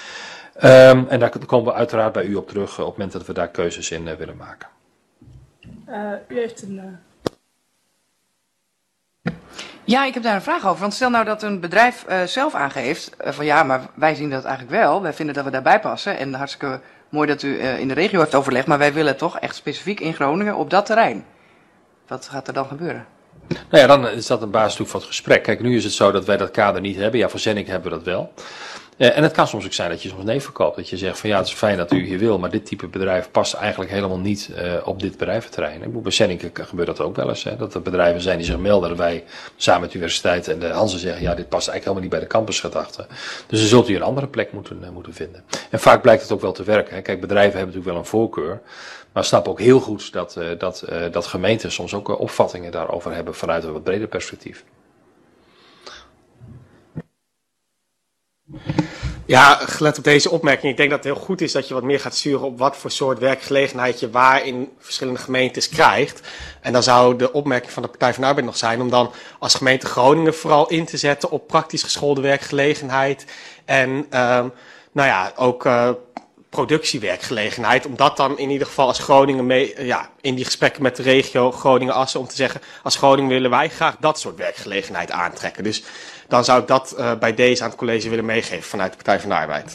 Um, en daar komen we uiteraard bij u op terug uh, op het moment dat we daar keuzes in uh, willen maken. Uh, u heeft een... Uh... Ja, ik heb daar een vraag over. Want stel nou dat een bedrijf uh, zelf aangeeft uh, van ja, maar wij zien dat eigenlijk wel. Wij vinden dat we daarbij passen. En hartstikke mooi dat u uh, in de regio heeft overlegd. Maar wij willen toch echt specifiek in Groningen op dat terrein. Wat gaat er dan gebeuren? Nou ja, dan is dat een basisstuk van het gesprek. Kijk, nu is het zo dat wij dat kader niet hebben. Ja, voor Zennik hebben we dat wel. Uh, en het kan soms ook zijn dat je soms nee verkoopt. Dat je zegt van ja, het is fijn dat u hier wil, maar dit type bedrijf past eigenlijk helemaal niet uh, op dit bedrijventerrein. Ik bedoel, bij Zennik gebeurt dat ook wel eens. Hè, dat er bedrijven zijn die zich melden dat wij samen met de universiteit en de Hanze zeggen ja, dit past eigenlijk helemaal niet bij de campusgedachte. Dus dan zult u een andere plek moeten, uh, moeten vinden. En vaak blijkt het ook wel te werken. Hè. Kijk, bedrijven hebben natuurlijk wel een voorkeur. Maar snap ook heel goed dat, uh, dat, uh, dat gemeenten soms ook uh, opvattingen daarover hebben vanuit een wat breder perspectief. Ja, gelet op deze opmerking. Ik denk dat het heel goed is dat je wat meer gaat sturen op wat voor soort werkgelegenheid je waar in verschillende gemeentes krijgt. En dan zou de opmerking van de Partij van de Arbeid nog zijn om dan als gemeente Groningen vooral in te zetten op praktisch geschoolde werkgelegenheid. En um, nou ja, ook uh, productiewerkgelegenheid. Om dat dan in ieder geval als Groningen mee, ja, in die gesprekken met de regio Groningen-Assen om te zeggen, als Groningen willen wij graag dat soort werkgelegenheid aantrekken. Dus dan zou ik dat uh, bij deze aan het college willen meegeven vanuit de Partij van de Arbeid.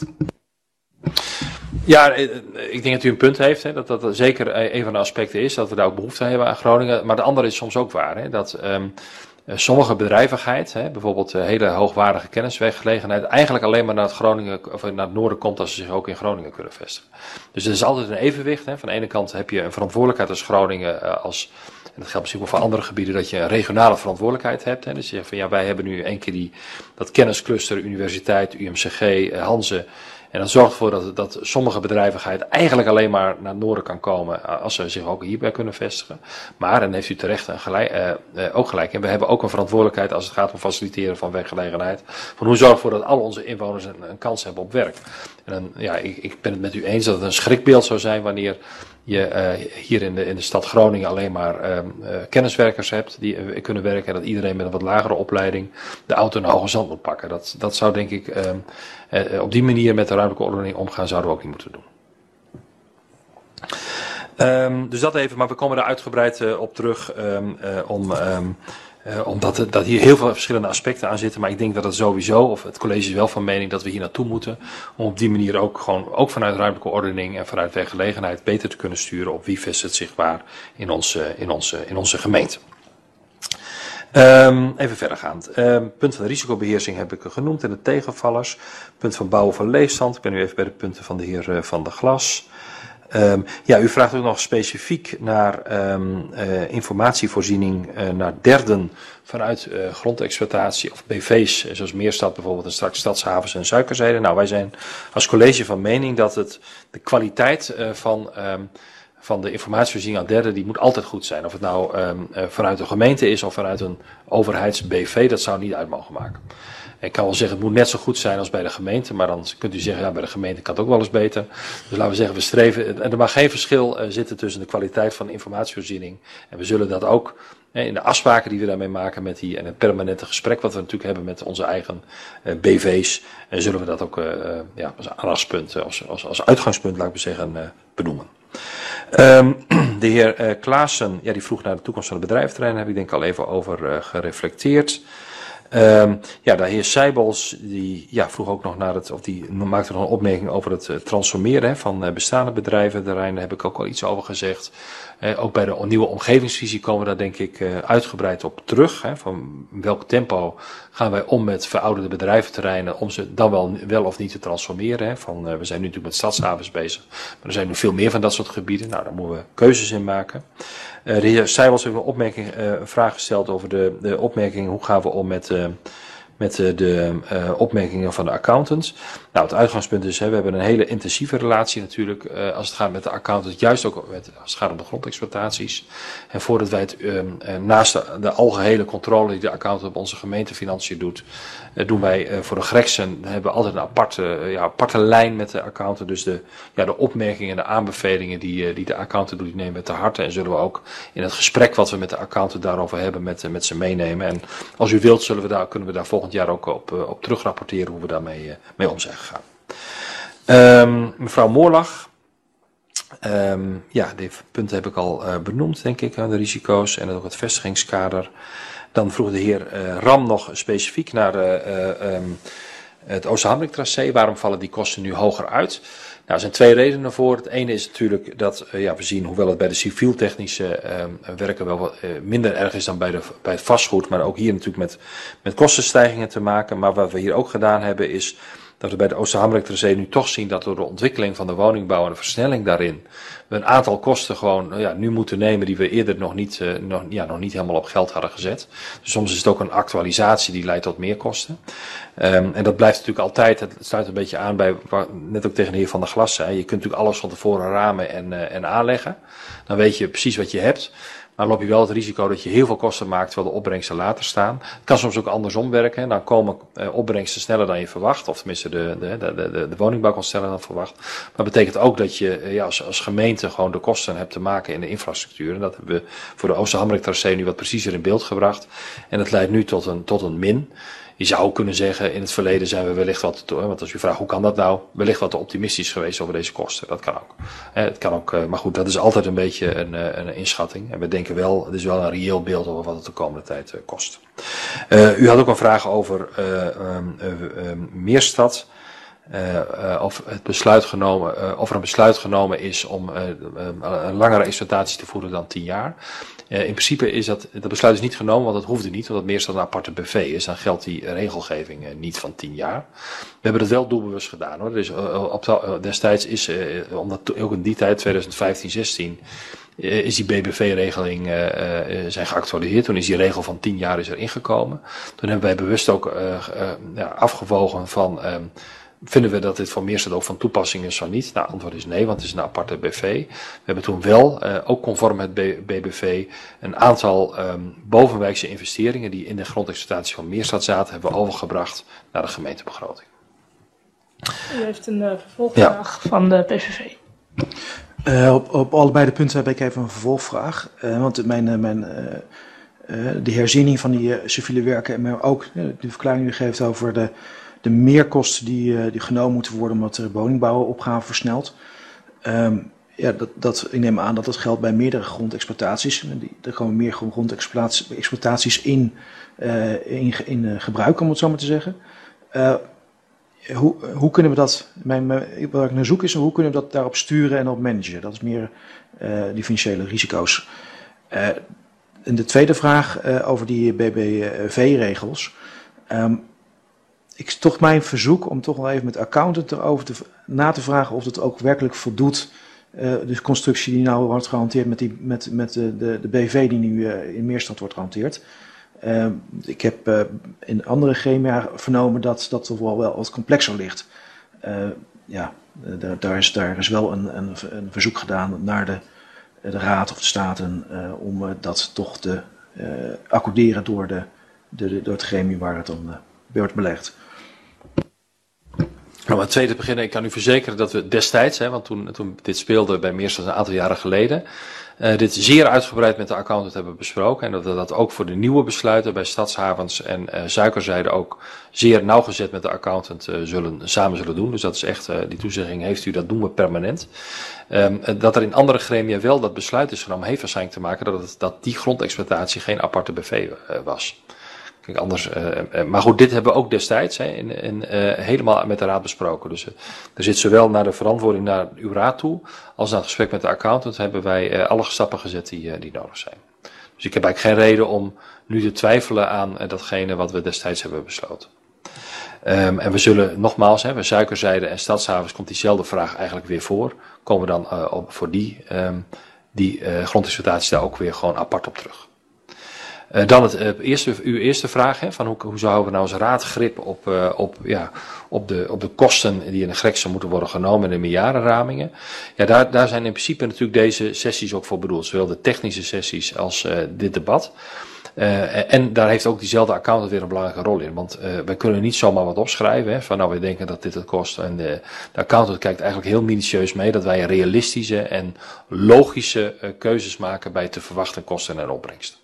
Ja, ik denk dat u een punt heeft, hè, dat dat zeker een van de aspecten is, dat we daar ook behoefte aan hebben aan Groningen. Maar de andere is soms ook waar, hè, dat um, sommige bedrijvigheid, hè, bijvoorbeeld uh, hele hoogwaardige kenniswerkgelegenheid, eigenlijk alleen maar naar het, Groningen, of naar het noorden komt als ze zich ook in Groningen kunnen vestigen. Dus er is altijd een evenwicht. Hè. Van de ene kant heb je een verantwoordelijkheid als Groningen, uh, als, en dat geldt misschien ook voor andere gebieden, dat je een regionale verantwoordelijkheid hebt. Hè. Dus je zegt van ja, wij hebben nu één keer die, dat kenniscluster, universiteit, U M C G, uh, Hanze. En dat zorgt ervoor dat, dat sommige bedrijvigheid eigenlijk alleen maar naar het noorden kan komen als ze zich ook hierbij kunnen vestigen. Maar, en heeft u terecht een gelijk, uh, uh, ook gelijk, en we hebben ook een verantwoordelijkheid als het gaat om faciliteren van werkgelegenheid. Van hoe zorgen we ervoor dat al onze inwoners een, een kans hebben op werk. En dan, ja, ik, ik ben het met u eens dat het een schrikbeeld zou zijn wanneer je uh, hier in de, in de stad Groningen alleen maar uh, uh, kenniswerkers hebt die uh, kunnen werken en dat iedereen met een wat lagere opleiding de auto naar Hoge Zand moet pakken. Dat, dat zou denk ik uh, uh, op die manier met de ruimtelijke ordening omgaan zouden we ook niet moeten doen. Um, dus dat even, maar we komen er uitgebreid uh, op terug um, uh, om... Um, Uh, omdat het, dat hier heel veel verschillende aspecten aan zitten. Maar ik denk dat het sowieso, of het college is wel van mening dat we hier naartoe moeten. Om op die manier ook gewoon, ook vanuit ruimtelijke ordening en vanuit werkgelegenheid beter te kunnen sturen op wie vestigt zich waar in onze, in onze, in onze gemeente. Um, even verdergaand. Um, punt van de risicobeheersing heb ik genoemd en de tegenvallers. Punt van bouwen van leefstand. Ik ben nu even bij de punten van de heer uh, Van der Glas. Um, ja, u vraagt ook nog specifiek naar um, uh, informatievoorziening uh, naar derden vanuit uh, grondexploitatie of B V's, zoals Meerstad bijvoorbeeld en straks stadshavens en suikerzijde. Nou, wij zijn als college van mening dat het de kwaliteit uh, van, um, van de informatievoorziening aan derden, die moet altijd goed zijn. Of het nou um, uh, vanuit een gemeente is of vanuit een overheids-B V, dat zou niet uit mogen maken. Ik kan wel zeggen, het moet net zo goed zijn als bij de gemeente, maar dan kunt u zeggen, ja, bij de gemeente kan het ook wel eens beter. Dus laten we zeggen, we streven, en er mag geen verschil uh, zitten tussen de kwaliteit van de informatievoorziening. En we zullen dat ook eh, in de afspraken die we daarmee maken met die, en het permanente gesprek wat we natuurlijk hebben met onze eigen uh, B V's, en zullen we dat ook uh, uh, ja, als aandachtspunt, als, als, als uitgangspunt, laat ik maar zeggen, uh, benoemen. Um, de heer uh, Klaassen, ja, die vroeg naar de toekomst van het bedrijventerrein, daar heb ik denk ik al even over uh, gereflecteerd. Um, ja, de heer Seibels, die ja, vroeg ook nog naar het, of die maakte nog een opmerking over het uh, transformeren hè, van uh, bestaande bedrijven. Daar heb ik ook al iets over gezegd. Uh, ook bij de nieuwe omgevingsvisie komen we daar denk ik uh, uitgebreid op terug. Hè, van welk tempo gaan wij om met verouderde bedrijventerreinen om ze dan wel, wel of niet te transformeren. Hè. Van, uh, we zijn nu natuurlijk met stadshavens bezig, maar er zijn nu veel meer van dat soort gebieden. Nou, daar moeten we keuzes in maken. Uh, de heer Seibels heeft een, opmerking, uh, een vraag gesteld over de, de opmerking hoe gaan we om met... Uh, met de, de uh, opmerkingen van de accountant. Nou, het uitgangspunt is, hè, we hebben een hele intensieve relatie natuurlijk uh, als het gaat met de accountant, juist ook met, als het gaat om de grondexploitaties. En voordat wij het uh, naast de, de algehele controle die de accountant op onze gemeentefinanciën doet, uh, doen wij uh, voor de Greksen, hebben we altijd een aparte, uh, ja, aparte lijn met de accountant. Dus de, ja, de opmerkingen en de aanbevelingen die, uh, die de accountant doet, die nemen we te harte. En zullen we ook in het gesprek wat we met de accountant daarover hebben, met, uh, met ze meenemen. En als u wilt, zullen we daar, kunnen we daar volgend jaar ook op, uh, op terugrapporteren hoe we daarmee uh, mee om zijn gegaan. Um, mevrouw Moorlach, um, ja, die punten heb ik al uh, benoemd, denk ik, de risico's en ook het vestigingskader. Dan vroeg de heer uh, Ram nog specifiek naar uh, uh, um, het Oosterhamrik-tracé. Waarom vallen die kosten nu hoger uit? Nou, er zijn twee redenen voor. Het ene is natuurlijk dat uh, ja, we zien, hoewel het bij de civiel-technische uh, werken wel wat, uh, minder erg is dan bij, de, bij het vastgoed, maar ook hier natuurlijk met, met kostenstijgingen te maken. Maar wat we hier ook gedaan hebben is dat we bij de Oosterhamrik-tracé nu toch zien dat door de ontwikkeling van de woningbouw en de versnelling daarin we een aantal kosten gewoon ja, nu moeten nemen die we eerder nog niet, uh, nog, ja, nog niet helemaal op geld hadden gezet. Dus soms is het ook een actualisatie die leidt tot meer kosten. Um, en dat blijft natuurlijk altijd, het sluit een beetje aan bij, waar, net ook tegen de heer Van der Glas zei, je kunt natuurlijk alles van tevoren ramen en, uh, en aanleggen. Dan weet je precies wat je hebt. Maar dan loop je wel het risico dat je heel veel kosten maakt terwijl de opbrengsten later staan. Het kan soms ook andersom werken. Dan komen uh, opbrengsten sneller dan je verwacht. Of tenminste de, de, de, de, de woningbouw kan sneller dan verwacht. Maar dat betekent ook dat je uh, ja, als, als gemeente gewoon de kosten hebt te maken in de infrastructuur. En dat hebben we voor de Oosterhamrik-tracé nu wat preciezer in beeld gebracht. En dat leidt nu tot een, tot een min. Je zou kunnen zeggen, in het verleden zijn we wellicht wat, want als je vraagt hoe kan dat nou, wellicht wat te optimistisch geweest over deze kosten. Dat kan ook. Het kan ook, maar goed, dat is altijd een beetje een, een inschatting. En we denken wel, het is wel een reëel beeld over wat het de komende tijd kost. Uh, u had ook een vraag over uh, um, uh, um, Meerstad. Uh, uh, of, het besluit genomen, uh, of er een besluit genomen is om uh, uh, een langere exploitatie te voeren dan tien jaar. Uh, in principe is dat, dat besluit is niet genomen, want dat hoefde niet, omdat Meerstad een aparte B V is. Dan geldt die regelgeving uh, niet van tien jaar. We hebben het wel doelbewust gedaan hoor. Dus uh, op, uh, destijds is, uh, omdat ook in die tijd, twintig vijftien zestien, uh, is die B B V-regeling uh, uh, zijn geactualiseerd. Toen is die regel van tien jaar is er ingekomen. Toen hebben wij bewust ook uh, uh, ja, afgewogen van Uh, vinden we dat dit voor Meerstad ook van toepassing is of niet? Nou, antwoord is nee, want het is een aparte B V. We hebben toen wel, uh, ook conform het B B V, een aantal um, bovenwijkse investeringen die in de grondexploitatie van Meerstad zaten, hebben we overgebracht naar de gemeentebegroting. U heeft een uh, vervolgvraag ja. van de P V V. Uh, op, op allebei de punten heb ik even een vervolgvraag. Uh, want mijn, uh, mijn, uh, uh, de herziening van die uh, civiele werken, maar ook uh, de verklaring die u geeft over de de meerkosten die, uh, die genomen moeten worden omdat de woningbouwopgave versnelt. Um, ja, dat, dat, ik neem aan dat dat geldt bij meerdere grondexploitaties. Die, er komen meer grondexploitaties in, uh, in, in uh, gebruik, om het zo maar te zeggen. Uh, hoe, hoe kunnen we dat, mijn, mijn, wat ik naar zoek is, hoe kunnen we dat daarop sturen en op managen? Dat is meer uh, die financiële risico's. Uh, en de tweede vraag uh, over die B B V-regels. Um, Ik is toch mijn verzoek om toch wel even met de accountant erover te, na te vragen of het ook werkelijk voldoet. Uh, de constructie die nou wordt gehanteerd met, die, met, met de, de, de B V die nu uh, in Meerstad wordt gehanteerd. Uh, ik heb uh, in andere gremia vernomen dat dat toch wel, wel wat complexer ligt. Uh, ja, uh, daar, is, daar is wel een, een, een verzoek gedaan naar de, de Raad of de Staten uh, om uh, dat toch te uh, accorderen door, de, de, de, door het gremium waar het dan uh, wordt belegd. Om het tweede te beginnen, ik kan u verzekeren dat we destijds, hè, want toen, toen dit speelde bij Meerstad een aantal jaren geleden, uh, dit zeer uitgebreid met de accountant hebben besproken. En dat we dat ook voor de nieuwe besluiten bij stadshavens en uh, suikerzijde ook zeer nauwgezet met de accountant uh, zullen, samen zullen doen. Dus dat is echt, uh, die toezegging heeft u, dat doen we permanent. Um, dat er in andere gremia wel dat besluit is genomen, heeft waarschijnlijk te maken dat, het, dat die grondexploitatie geen aparte B V uh, was. Kijk, anders, uh, uh, maar goed, dit hebben we ook destijds hè, in, in, uh, helemaal met de raad besproken. Dus uh, er zit zowel naar de verantwoording naar uw raad toe, als naar het gesprek met de accountant hebben wij uh, alle stappen gezet die, uh, die nodig zijn. Dus ik heb eigenlijk geen reden om nu te twijfelen aan uh, datgene wat we destijds hebben besloten. Um, en we zullen nogmaals, hè, bij suikerzijde en stadshavens komt diezelfde vraag eigenlijk weer voor. Komen we dan uh, op, voor die, um, die uh, grondexploitatie daar ook weer gewoon apart op terug. Uh, dan het, uh, eerste, uw eerste vraag, hè, van hoe, hoe zouden we nou als raad grip op, uh, op, ja, op, de, op de kosten die in de Grexen moeten worden genomen in de meerjarenramingen. Ja, daar, daar zijn in principe natuurlijk deze sessies ook voor bedoeld. Zowel de technische sessies als uh, dit debat. Uh, en daar heeft ook diezelfde accountant weer een belangrijke rol in. Want uh, wij kunnen niet zomaar wat opschrijven. Hè, van nou, wij denken dat dit het kost. En de, de accountant kijkt eigenlijk heel minutieus mee dat wij realistische en logische uh, keuzes maken bij te verwachten kosten en opbrengsten.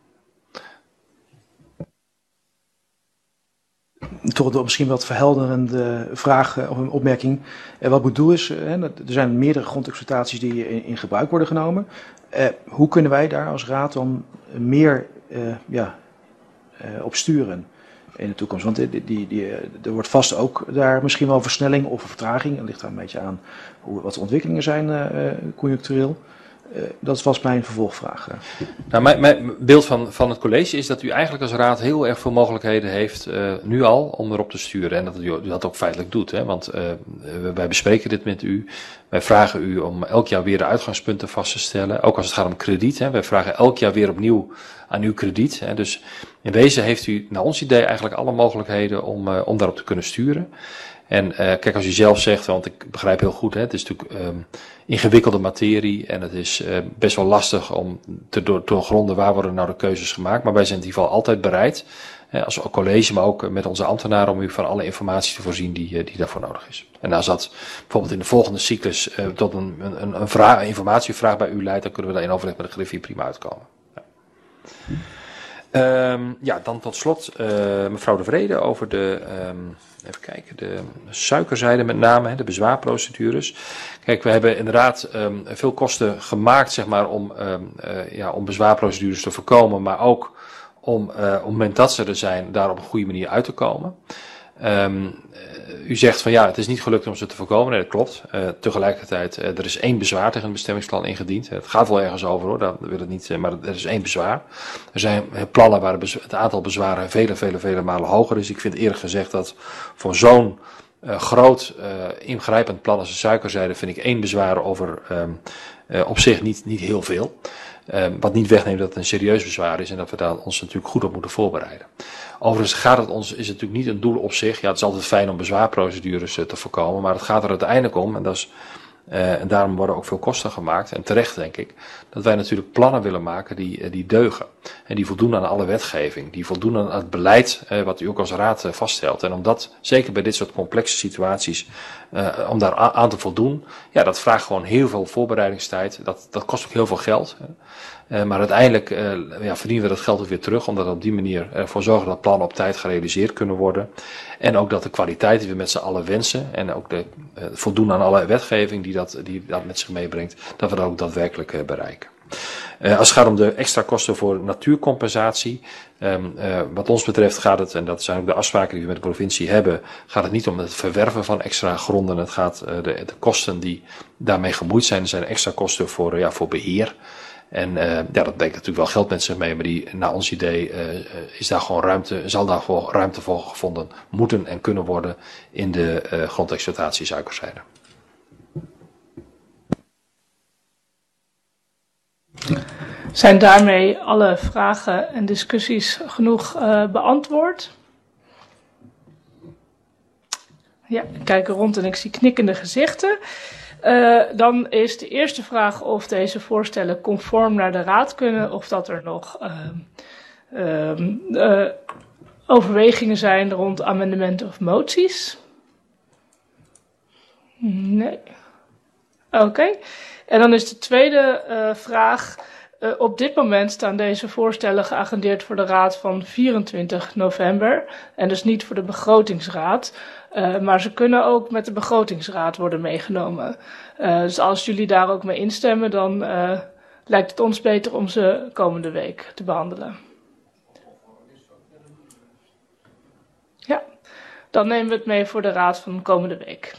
Toch misschien wat verhelderende vraag of een opmerking. Wat ik bedoel is, er zijn meerdere grondexploitaties die in gebruik worden genomen. Hoe kunnen wij daar als raad dan meer uh, ja, uh, op sturen in de toekomst? Want die, die, die, er wordt vast ook daar misschien wel versnelling of vertraging. Dat ligt daar een beetje aan hoe, wat de ontwikkelingen zijn uh, conjunctureel. Uh, dat was mijn vervolgvraag. Nou, mijn, mijn beeld van, van het college is dat u eigenlijk als raad heel erg veel mogelijkheden heeft, uh, nu al, om erop te sturen. En dat u dat ook feitelijk doet. Hè? Want uh, wij bespreken dit met u. Wij vragen u om elk jaar weer de uitgangspunten vast te stellen. Ook als het gaat om krediet. Hè? Wij vragen elk jaar weer opnieuw aan uw krediet. Hè? Dus in wezen heeft u naar ons idee eigenlijk alle mogelijkheden om, uh, om daarop te kunnen sturen. En uh, kijk, als u zelf zegt, want ik begrijp heel goed, hè, het is natuurlijk um, ingewikkelde materie en het is uh, best wel lastig om te do- doorgronden waar worden nou de keuzes gemaakt. Maar wij zijn in ieder geval altijd bereid, hè, als college, maar ook met onze ambtenaren, om u van alle informatie te voorzien die, uh, die daarvoor nodig is. En als dat bijvoorbeeld in de volgende cyclus uh, tot een, een, een, vraag, een informatievraag bij u leidt, dan kunnen we daar in overleg met de griffier prima uitkomen. Ja. Um, ja, dan tot slot uh, mevrouw De Vrede over de... Um, Even kijken, de suikerzijde met name, de bezwaarprocedures. Kijk, we hebben inderdaad um, veel kosten gemaakt, zeg maar, om, um, uh, ja, om bezwaarprocedures te voorkomen, maar ook om, uh, op het moment dat ze er zijn, daar op een goede manier uit te komen. Um, u zegt van ja, het is niet gelukt om ze te voorkomen. Nee, dat klopt. Uh, tegelijkertijd, uh, er is één bezwaar tegen het bestemmingsplan ingediend. Het gaat wel ergens over hoor, dat wil het niet, uh, maar er is één bezwaar. Er zijn uh, plannen waar het aantal bezwaren vele, vele, vele malen hoger is. Ik vind eerlijk gezegd dat voor zo'n uh, groot uh, ingrijpend plan als de suikerzijde, vind ik één bezwaar over um, uh, op zich niet, niet heel veel. Uh, wat niet wegneemt dat het een serieus bezwaar is en dat we daar ons natuurlijk goed op moeten voorbereiden. Overigens gaat het ons, is het natuurlijk niet een doel op zich. Ja, het is altijd fijn om bezwaarprocedures uh, te voorkomen, maar het gaat er uiteindelijk om, en, dat is, uh, en daarom worden ook veel kosten gemaakt, en terecht denk ik, dat wij natuurlijk plannen willen maken die, uh, die deugen. En die voldoen aan alle wetgeving, die voldoen aan het beleid uh, wat u ook als raad uh, vaststelt. En om dat, zeker bij dit soort complexe situaties, uh, om daar aan te voldoen, ja, dat vraagt gewoon heel veel voorbereidingstijd. Dat, dat kost ook heel veel geld. Uh, maar uiteindelijk uh, ja, verdienen we dat geld ook weer terug, omdat we op die manier ervoor zorgen dat plannen op tijd gerealiseerd kunnen worden. En ook dat de kwaliteit die we met z'n allen wensen, en ook de uh, voldoen aan alle wetgeving die dat, die dat met zich meebrengt, dat we dat ook daadwerkelijk uh, bereiken. Uh, als het gaat om de extra kosten voor natuurcompensatie, um, uh, wat ons betreft gaat het, en dat zijn ook de afspraken die we met de provincie hebben, gaat het niet om het verwerven van extra gronden. Het gaat uh, de, de kosten die daarmee gemoeid zijn, zijn extra kosten voor, uh, ja, voor beheer. En uh, ja, dat brengt natuurlijk wel geld met zich mee, maar die, naar ons idee uh, is daar gewoon ruimte, zal daar gewoon ruimte voor gevonden moeten en kunnen worden in de uh, grondexploitatie suikerzijde. Zijn daarmee alle vragen en discussies genoeg uh, beantwoord? Ja, ik kijk rond en ik zie knikkende gezichten. Uh, dan is de eerste vraag of deze voorstellen conform naar de raad kunnen, of dat er nog uh, uh, uh, overwegingen zijn rond amendementen of moties. Nee. Oké. Okay. En dan is de tweede uh, vraag. Uh, op dit moment staan deze voorstellen geagendeerd voor de raad van vierentwintig november. En dus niet voor de begrotingsraad. Uh, maar ze kunnen ook met de begrotingsraad worden meegenomen. Uh, dus als jullie daar ook mee instemmen, dan uh, lijkt het ons beter om ze komende week te behandelen. Ja, dan nemen we het mee voor de raad van komende week.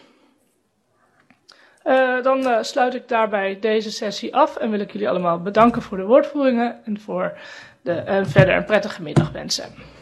Uh, dan uh, sluit ik daarbij deze sessie af en wil ik jullie allemaal bedanken voor de woordvoeringen en voor de uh, verder een prettige middag wensen.